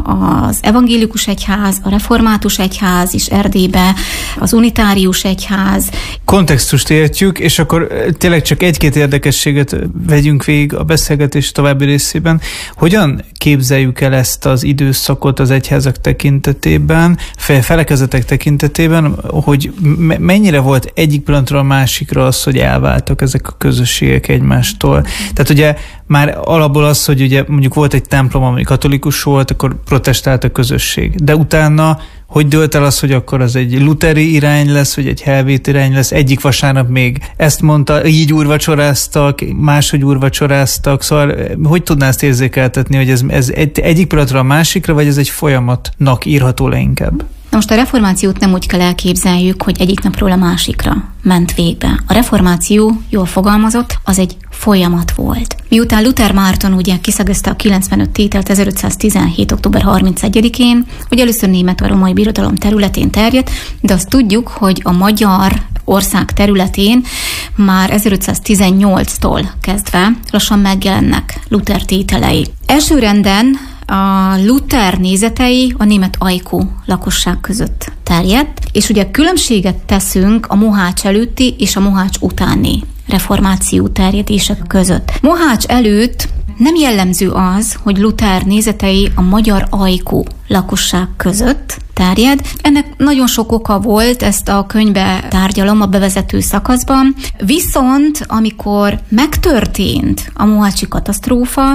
az evangélikus egyház, a református egyház is Erdélybe, az unitárius egyház. Kontextust értjük, és akkor tényleg csak egy-két érdekességet vegyünk végig a beszélgetés további részében. Hogyan képzeljük el ezt az időszakot az egyházak tekintetében, felekezetek tekintetében, hogy mennyire volt egyik pillanatról a másikra az, hogy elváltak ezek a közösségek egymástól? Tehát ugye már alapból az, hogy ugye mondjuk volt egy templom, ami katolikus volt, akkor protestált a közösség. De utána hogy dőlt el az, hogy akkor az egy luteri irány lesz, vagy egy helvét irány lesz? Egyik vasárnap még ezt mondta, így úrvacsoráztak, máshogy úrvacsoráztak, szóval hogy tudná ezt érzékeltetni, hogy ez egyik pillanatra a másikra, vagy ez egy folyamatnak írható le inkább? Na most a reformációt nem úgy kell elképzeljük, hogy egyik napról a másikra ment végbe. A reformáció, jól fogalmazott, az egy folyamat volt. Miután Luther Márton ugye kiszögezte a 95 tételt 1517. október 31-én, hogy először német a római birodalom területén terjedt, de azt tudjuk, hogy a magyar ország területén már 1518-tól kezdve lassan megjelennek Luther tételei. Elsőrenden a Luther nézetei a német ajkú lakosság között terjedt, és ugye különbséget teszünk a Mohács előtti és a Mohács utáni reformáció terjedések között. Mohács előtt nem jellemző az, hogy Luther nézetei a magyar ajkú lakosság között terjed. Ennek nagyon sok oka volt, ezt a könyvbe tárgyalom a bevezető szakaszban. Viszont amikor megtörtént a mohácsi katasztrófa,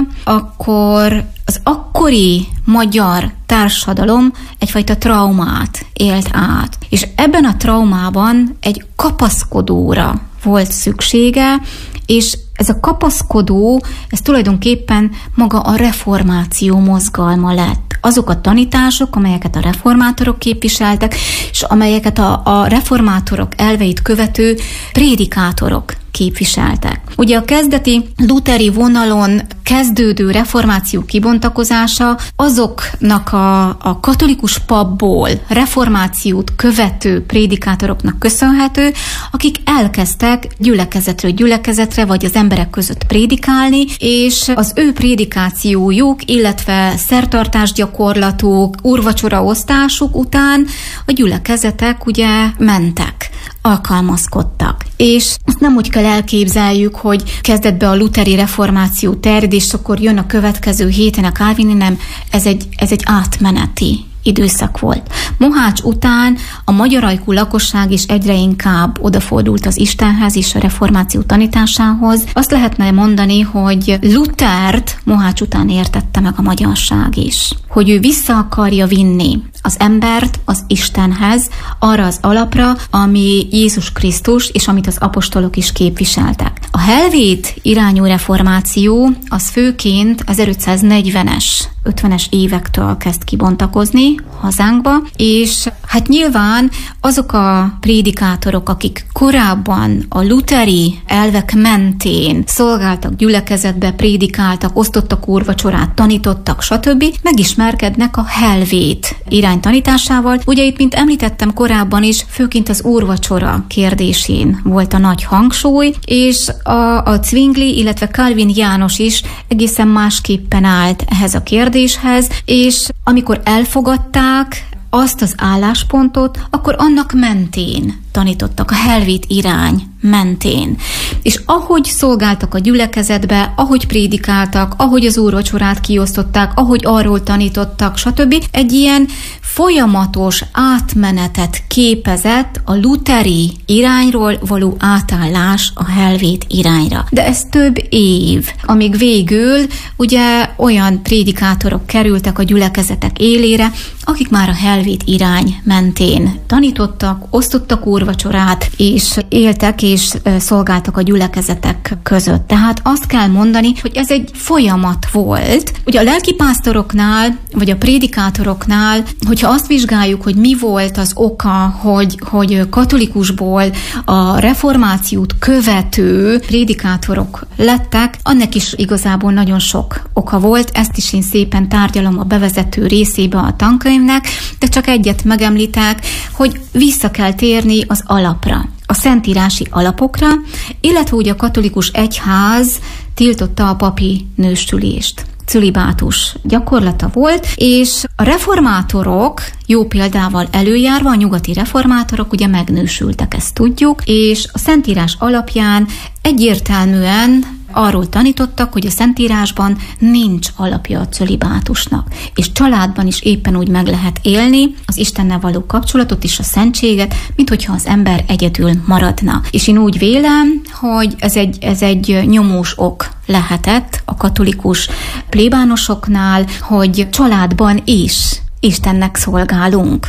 akkor az akkori magyar társadalom egyfajta traumát élt át. És ebben a traumában egy kapaszkodóra volt szüksége, és ez a kapaszkodó, ez tulajdonképpen maga a reformáció mozgalma lett. Azok a tanítások, amelyeket a reformátorok képviseltek, és amelyeket a reformátorok elveit követő prédikátorok képviseltek. Ugye a kezdeti luteri vonalon kezdődő reformáció kibontakozása azoknak a katolikus papból reformációt követő prédikátoroknak köszönhető, akik elkezdtek gyülekezetről gyülekezetre, vagy az emberek között prédikálni, és az ő prédikációjuk, illetve szertartásgyakorlatuk, úrvacsora osztásuk után a gyülekezetek ugye mentek, alkalmazkodtak. És azt nem úgy kell elképzeljük, hogy kezdett be a luteri reformáció terjedés, akkor jön a következő héten a kálvini, nem, ez egy átmeneti időszak volt. Mohács után a magyar ajkú lakosság is egyre inkább odafordult az Istenhez és a reformáció tanításához. Azt lehetne mondani, hogy Luthert Mohács után értette meg a magyarság is. Hogy ő vissza akarja vinni az embert az Istenhez, arra az alapra, ami Jézus Krisztus, és amit az apostolok is képviseltek. A helvét irányú reformáció az főként 1540-es, 50-es évektől kezd kibontakozni hazánkba, és hát nyilván azok a prédikátorok, akik korábban a luteri elvek mentén szolgáltak gyülekezetbe, prédikáltak, osztottak úrvacsorát, tanítottak, stb., megismerkednek a helvét irány tanításával. Ugye itt, mint említettem korábban is, főként az úrvacsora kérdésén volt a nagy hangsúly, és a Zwingli, illetve Calvin János is egészen másképpen állt ehhez a kérdéshez, és amikor elfogadták azt az álláspontot, akkor annak mentén tanítottak, a helvét irány mentén. És ahogy szolgáltak a gyülekezetbe, ahogy prédikáltak, ahogy az úrvacsorát kiosztották, ahogy arról tanítottak, stb. Egy ilyen folyamatos átmenetet képezett a luteri irányról való átállás a helvét irányra. De ez több év, amíg végül ugye olyan prédikátorok kerültek a gyülekezetek élére, akik már a helvét irány mentén tanítottak, osztottak úrvacsorát, és éltek és szolgáltak a gyülekezetek között. Tehát azt kell mondani, hogy ez egy folyamat volt. Ugye a lelkipásztoroknál, vagy a prédikátoroknál, hogyha azt vizsgáljuk, hogy mi volt az oka, hogy katolikusból a reformációt követő prédikátorok lettek, annak is igazából nagyon sok oka volt. Ezt is én szépen tárgyalom a bevezető részébe a tankönyvnek, de csak egyet megemlítek, hogy vissza kell térni az alapra, a szentírási alapokra, illetve ugye a katolikus egyház tiltotta a papi nőstülést. Cölibátus gyakorlata volt, és a reformátorok jó példával előjárva, a nyugati reformátorok ugye megnősültek, ezt tudjuk, és a szentírás alapján egyértelműen arról tanítottak, hogy a Szentírásban nincs alapja a cölibátusnak, és családban is éppen úgy meg lehet élni az Istennel való kapcsolatot és a szentséget, mint hogyha az ember egyedül maradna. És én úgy vélem, hogy ez egy nyomós ok lehetett a katolikus plébánosoknál, hogy családban is Istennek szolgálunk.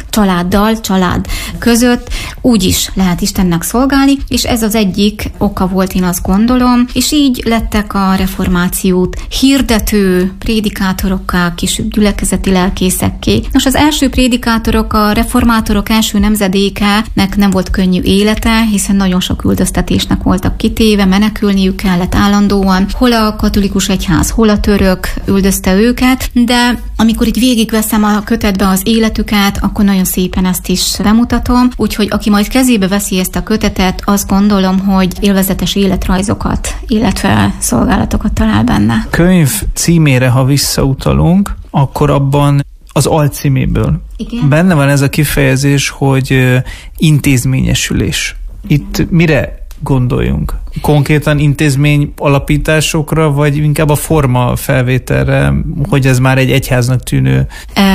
Család között úgy is lehet Istennek szolgálni, és ez az egyik oka volt, én azt gondolom, és így lettek a reformációt hirdető prédikátorokká, később gyülekezeti lelkészekké. Nos, az első prédikátorok, a reformátorok első nemzedékenek nem volt könnyű élete, hiszen nagyon sok üldöztetésnek voltak kitéve, menekülniük kellett állandóan, hol a katolikus egyház, hol a török üldözte őket, de amikor így végigveszem a kötetbe az életüket, akkor nagyon szépen ezt is bemutatom, úgyhogy aki majd kezébe veszi ezt a kötetet, azt gondolom, hogy élvezetes életrajzokat, illetve szolgálatokat talál benne. Könyv címére, ha visszautalunk, akkor abban az alcíméből benne van ez a kifejezés, hogy intézményesülés. Itt mire gondoljunk? Konkrétan intézmény alapításokra, vagy inkább a forma felvételre, hogy ez már egy egyháznak tűnő?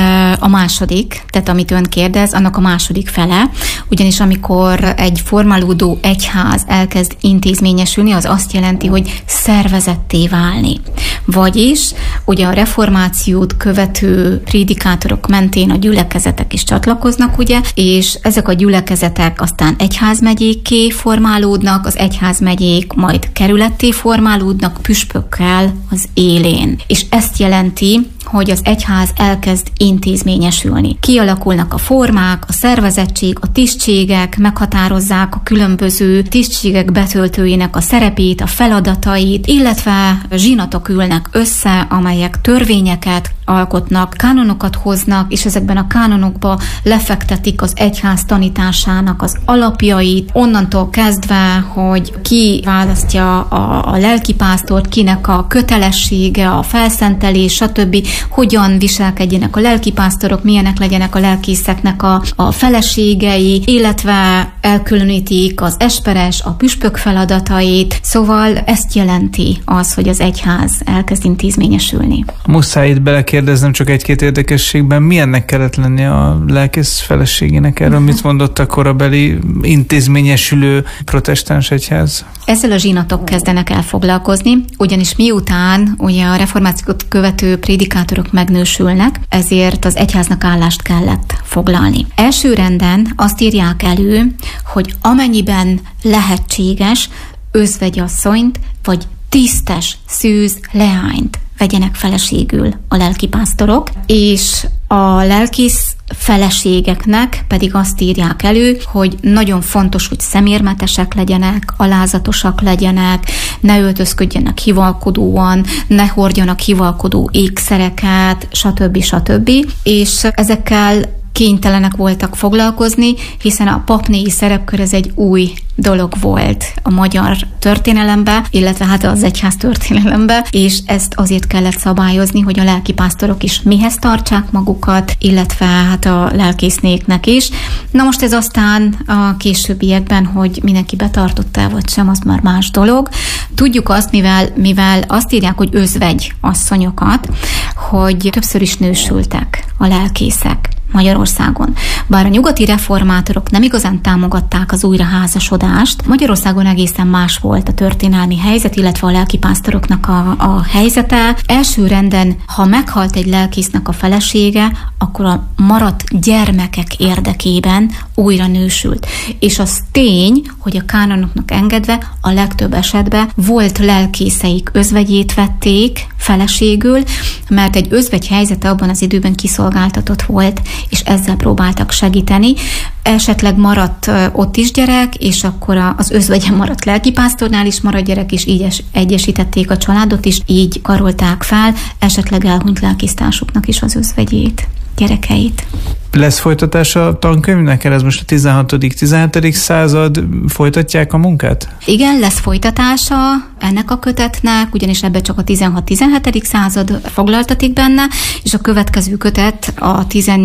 A második, tehát amit ön kérdez, annak a második fele, ugyanis amikor egy formálódó egyház elkezd intézményesülni, az azt jelenti, hogy szervezetté válni. Vagyis ugye a reformációt követő prédikátorok mentén a gyülekezetek is csatlakoznak, ugye, és ezek a gyülekezetek aztán egyházmegyékké formálódnak, az egyházmegyék majd kerületté formálódnak püspökkel az élén. És ezt jelenti, hogy az egyház elkezd intézményesülni. Kialakulnak a formák, a szervezettség, a tisztségek, meghatározzák a különböző tisztségek betöltőinek a szerepét, a feladatait, illetve zsinatok ülnek össze, amelyek törvényeket alkotnak, kánonokat hoznak, és ezekben a kánonokba lefektetik az egyház tanításának az alapjait, onnantól kezdve, hogy ki választja a lelkipásztort, kinek a kötelessége, a felszentelés, stb., hogyan viselkedjenek a lelkipásztorok, milyenek legyenek a lelkészeknek a feleségei, illetve elkülönítik az esperes, a püspök feladatait, szóval ezt jelenti az, hogy az egyház elkezd intézményesülni. Muszáj itt belekérdeznem csak egy-két érdekességben, milyennek kellett lenni a lelkész feleségének? Erről mit mondott a korabeli intézményesülő protestáns egyház? Ezzel a zsinatok kezdenek el foglalkozni, ugyanis miután ugye a reformációt követő prédikátorok megnősülnek, ezért az egyháznak állást kellett foglalni. Első renden azt írják elő, hogy amennyiben lehetséges, özvegyasszonyt vagy tisztes szűz leányt vegyenek feleségül a lelkipásztorok, és a lelkész feleségeknek pedig azt írják elő, hogy nagyon fontos, hogy szemérmetesek legyenek, alázatosak legyenek, ne öltözködjenek hivalkodóan, ne hordjanak hivalkodó ékszereket, stb. És ezekkel kénytelenek voltak foglalkozni, hiszen a papnéi szerepkör ez egy új dolog volt a magyar történelembe, illetve hát az egyház történelembe, és ezt azért kellett szabályozni, hogy a lelkipásztorok is mihez tartsák magukat, illetve hát a lelkésznéknek is. Na most ez aztán a későbbiekben, hogy mindenki betartotta vagy sem, az már más dolog. Tudjuk azt, mivel azt írják, hogy özvegy asszonyokat, hogy többször is nősültek a lelkészek Magyarországon. Bár a nyugati reformátorok nem igazán támogatták az újraházasodást, Magyarországon egészen más volt a történelmi helyzet, illetve a lelkipásztoroknak a helyzete. Első renden, ha meghalt egy lelkésznek a felesége, akkor a maradt gyermekek érdekében újra nősült. És az tény, hogy a kánonoknak engedve a legtöbb esetben volt lelkészeik özvegyét vették feleségül, mert egy özvegy helyzete abban az időben kiszolgáltatott volt, és ezzel próbáltak segíteni. Esetleg maradt ott is gyerek, és akkor az özvegyen maradt lelkipásztornál is maradt gyerek, és így egyesítették a családot, és így karolták fel esetleg elhunyt lelkisztársuknak is az özvegyét, gyerekeit. Lesz folytatása a tankönyvnek? Ez most a 16.-17. század, folytatják a munkát? Igen, lesz folytatása ennek a kötetnek, ugyanis ebbe csak a 16-17. század foglaltatik benne, és a következő kötet a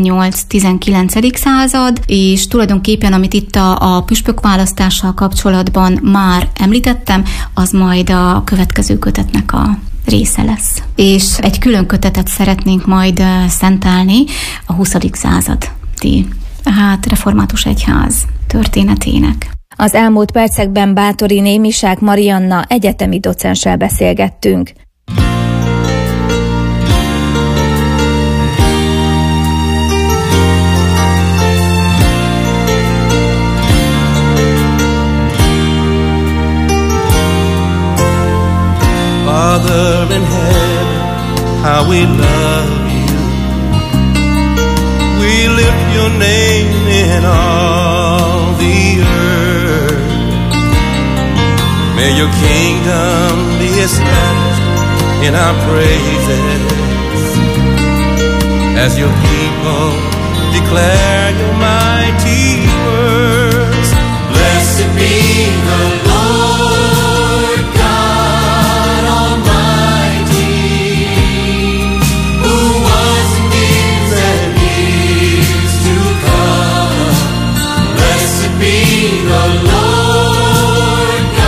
18-19. század, és tulajdonképpen, amit itt a püspök választással kapcsolatban már említettem, az majd a következő kötetnek a része lesz. És egy külön kötetet szeretnénk majd szentelni a 20. századi református egyház történetének. Az elmúlt percekben Báthori Némisák Marianna egyetemi docenssel beszélgettünk. Father in heaven, how we love you. We lift your name in all the earth. May your kingdom be established in our praises, as your people declare your mighty words. Blessed be the Lord God Almighty, who was and is to come. Blessed be the Lord God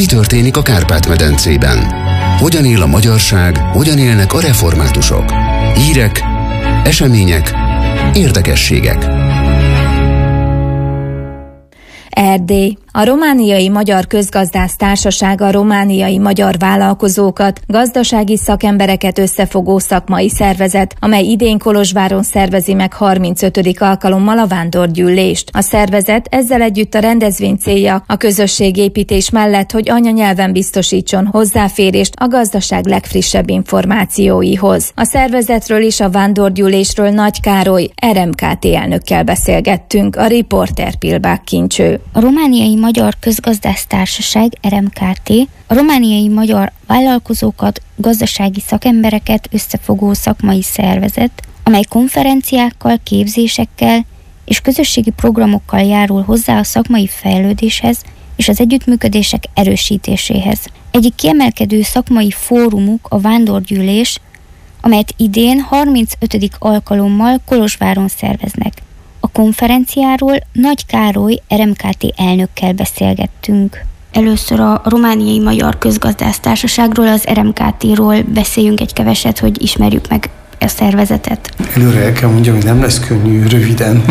Mi történik a Kárpát-medencében? Hogyan él a magyarság, hogyan élnek a reformátusok? Hírek, események, érdekességek. Erdély. A Romániai Magyar Közgazdász Társaság a romániai magyar vállalkozókat, gazdasági szakembereket összefogó szakmai szervezet, amely idén Kolozsváron szervezi meg 35. alkalommal a vándorgyűlést. A szervezet ezzel együtt a rendezvény célja a közösségépítés mellett, hogy anyanyelven biztosítson hozzáférést a gazdaság legfrissebb információihoz. A szervezetről és a vándorgyűlésről Nagy Károly, RMKT elnökkel beszélgettünk, a riporter Pilbák Kincső. A Romániai Magyar Közgazdász Társaság, RMKT, a romániai magyar vállalkozókat, gazdasági szakembereket összefogó szakmai szervezet, amely konferenciákkal, képzésekkel és közösségi programokkal járul hozzá a szakmai fejlődéshez és az együttműködések erősítéséhez. Egyik kiemelkedő szakmai fórumuk a vándorgyűlés, amelyet idén 35. alkalommal Kolozsváron szerveznek. A konferenciáról Nagy Károly, RMKT elnökkel beszélgettünk. Először a Romániai Magyar Közgazdász Társaságról, az RMKT-ról beszéljünk egy keveset, hogy ismerjük meg a szervezetet. Előre el kell mondjam, hogy nem lesz könnyű röviden,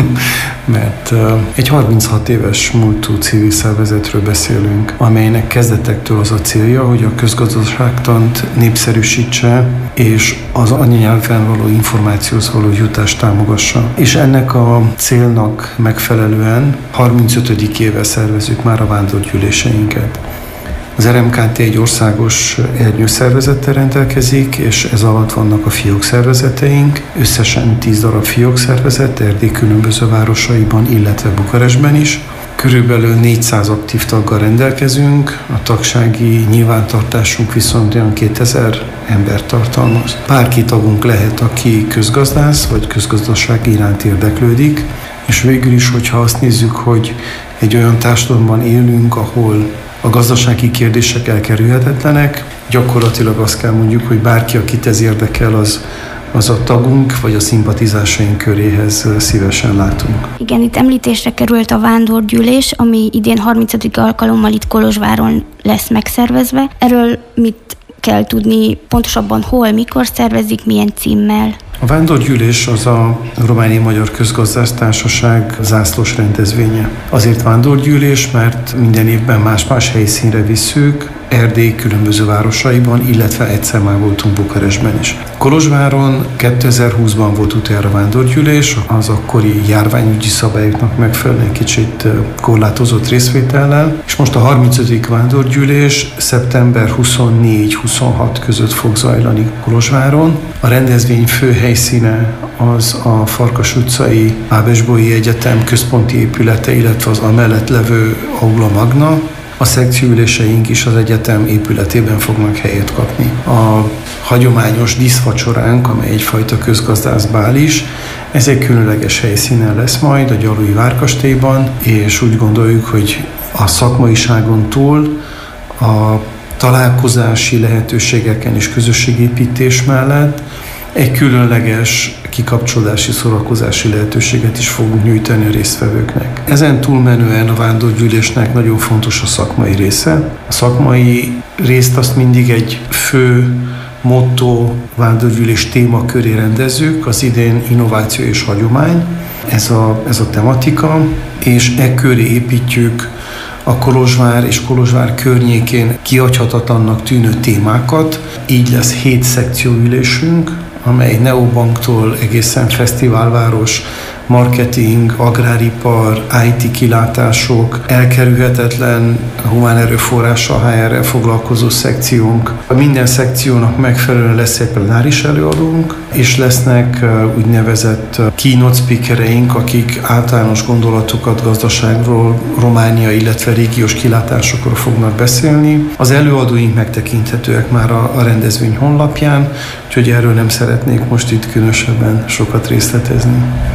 mert egy 36 éves múltú civil szervezetről beszélünk, amelynek kezdetektől az a célja, hogy a közgazdaságtant népszerűsítse, és az anyanyelven való információhoz való jutást támogassa. És ennek a célnak megfelelően 35. éve szervezzük már a vándorgyűléseinket. Az RMKT egy országos ernyőszervezettel rendelkezik, és ez alatt vannak a fiókszervezeteink, összesen 10 darab fiókszervezet, Erdély különböző városaiban, illetve Bukarestben is. Körülbelül 400 aktív taggal rendelkezünk, a tagsági nyilvántartásunk viszont olyan 2000 embert tartalmaz. Bárki tagunk lehet, aki közgazdász vagy közgazdaság iránt érdeklődik, és végül is, hogyha azt nézzük, hogy egy olyan társadalomban élünk, ahol a gazdasági kérdések elkerülhetetlenek, gyakorlatilag azt kell mondjuk, hogy bárki, akit ez érdekel, az a tagunk, vagy a szimpatizásaink köréhez szívesen látunk. Igen, itt említésre került a vándorgyűlés, ami idén 30. alkalommal itt Kolozsváron lesz megszervezve. Erről mit kell tudni, pontosabban hol, mikor szervezik, milyen címmel? A vándorgyűlés az a Romániai Magyar Közgazdász Társaság zászlós rendezvénye. Azért vándorgyűlés, mert minden évben más-más helyszínre visszük, Erdély különböző városaiban, illetve egyszer már voltunk Bukarestben is. Kolozsváron 2020-ban volt utoljára vándorgyűlés, az akkori járványügyi szabályoknak megfelelően kicsit korlátozott részvétellel, és most a 35. vándorgyűlés szeptember 24-26 között fog zajlani Kolozsváron. A rendezvény fő helyszíne az a Farkas utcai Ábesbói Egyetem központi épülete, illetve az amellett levő Aula Magna. A szekcióüléseink is az egyetem épületében fognak helyet kapni. A hagyományos díszvacsoránk, amely egyfajta közgazdászbál is, ez egy különleges helyszínen lesz majd a Gyalui Várkastélyban, és úgy gondoljuk, hogy a szakmaiságon túl a találkozási lehetőségeken és közösségépítés mellett egy különleges kikapcsolási, szórakozási lehetőséget is fogunk nyújtani a résztvevőknek. Ezen túlmenően a vándorgyűlésnek nagyon fontos a szakmai része. A szakmai részt azt mindig egy fő motto vándorgyűlés témaköré rendezzük, az idén innováció és hagyomány, ez a tematika, és e köré építjük a Kolozsvár és Kolozsvár környékén kihagyhatatlannak tűnő témákat. Így lesz 7 szekcióülésünk, amely neobanktól egészen fesztiválváros, marketing, agráripar, IT kilátások, elkerülhetetlen humán erőforrással, HR-rel foglalkozó szekciónk. Minden szekciónak megfelelően lesz egy plenáris előadónk, és lesznek úgynevezett keynote speakereink, akik általános gondolatokat gazdaságról, Románia, illetve régiós kilátásokról fognak beszélni. Az előadóink megtekinthetőek már a rendezvény honlapján, úgyhogy erről nem szeretnék most itt különösebben sokat részletezni. Mi a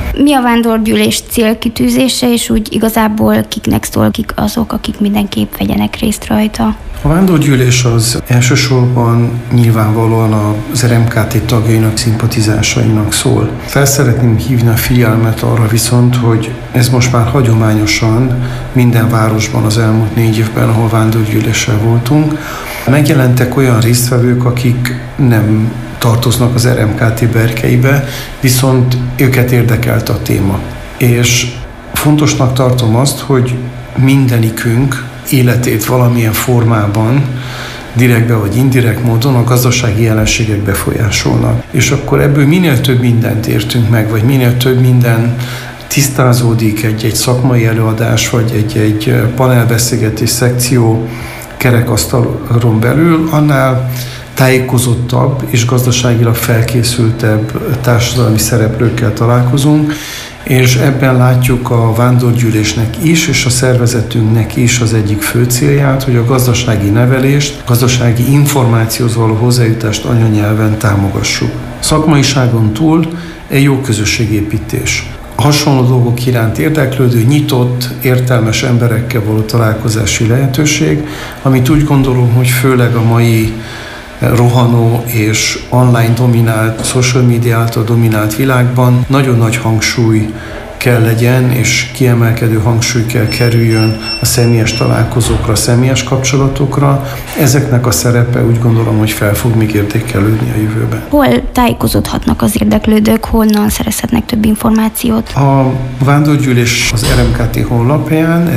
vándorgyűlés célkitűzése, és úgy igazából kiknek szól, kik azok, akik mindenképp vegyenek részt rajta? A vándorgyűlés az elsősorban nyilvánvalóan az RMKT tagjainak, szimpatizásainak szól. Fel szeretném hívni a figyelmet arra viszont, hogy ez most már hagyományosan minden városban az elmúlt 4 évben, ahol vándorgyűléssel voltunk. Megjelentek olyan résztvevők, akik nem tartoznak az RMKT berkeibe, viszont őket érdekelt a téma. És fontosnak tartom azt, hogy mindenikünk életét valamilyen formában, direktbe vagy indirekt módon a gazdasági jelenségek befolyásolnak. És akkor ebből minél több mindent értünk meg, vagy minél több minden tisztázódik egy szakmai előadás, vagy egy panelbeszélgetés szekció kerekasztalon belül, annál tájékozottabb és gazdaságilag felkészültebb társadalmi szereplőkkel találkozunk, és ebben látjuk a vándorgyűlésnek is, és a szervezetünknek is az egyik fő célját, hogy a gazdasági nevelést, gazdasági információhoz való hozzájutást anyanyelven támogassuk. Szakmaiságon túl egy jó közösségépítés. Hasonló dolgok iránt érdeklődő, nyitott, értelmes emberekkel való találkozási lehetőség, amit úgy gondolom, hogy főleg a mai rohanó és online dominált, social media által dominált világban nagyon nagy hangsúly kell legyen, és kiemelkedő hangsúly kell kerüljön a személyes találkozókra, a személyes kapcsolatokra. Ezeknek a szerepe úgy gondolom, hogy fel fog még értékelődni a jövőben. Hol tájékozódhatnak az érdeklődők, honnan szerezhetnek több információt? A vándorgyűlés az RMKT honlapján,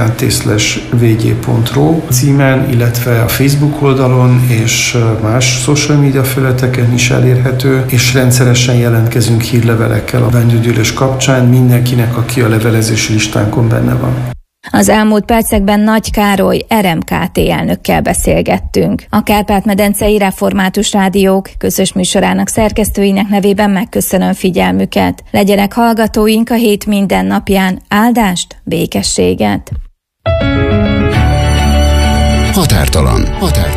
rmkt/vg.ro címen, illetve a Facebook oldalon és más social media felületeken is elérhető, és rendszeresen jelentkezünk hírlevelekkel a vándorgyűlés kapcsán mindenkinek, aki a levelezési listánkon benne van. Az elmúlt percekben Nagy Károly RMKT elnökkel beszélgettünk. A Kárpát-medencei Református Rádiók közös műsorának szerkesztőinek nevében megköszönöm figyelmüket. Legyenek hallgatóink a hét minden napján. Áldást, békességet! Határtalan.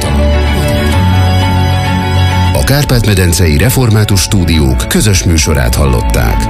A Kárpát-medencei Református Stúdiók közös műsorát hallották.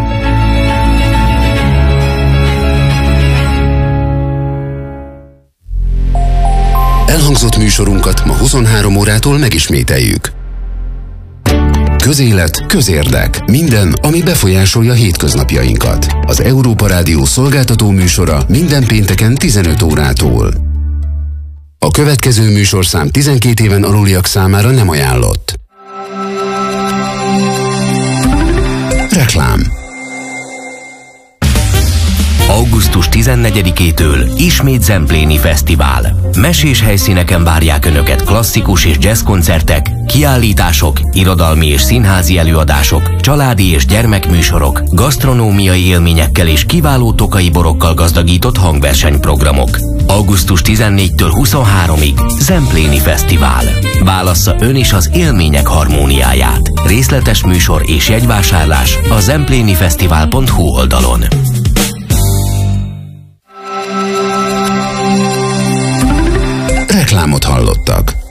Elhangzott műsorunkat ma 23 órától megismételjük. Közélet, közérdek. Minden, ami befolyásolja hétköznapjainkat. Az Európa Rádió szolgáltató műsora minden pénteken 15 órától. A következő műsorszám 12 éven aluliak számára nem ajánlott. Reklám. Augusztus 14-től ismét Zempléni Fesztivál. Mesés helyszíneken várják Önöket klasszikus és jazz koncertek, kiállítások, irodalmi és színházi előadások, családi és gyermekműsorok, gasztronómiai élményekkel és kiváló tokai borokkal gazdagított hangversenyprogramok. Augusztus 14-től 23-ig Zempléni Fesztivál. Válassza ön is az élmények harmóniáját. Részletes műsor és jegyvásárlás a zemplénifesztivál.hu oldalon. Reklámot hallottak.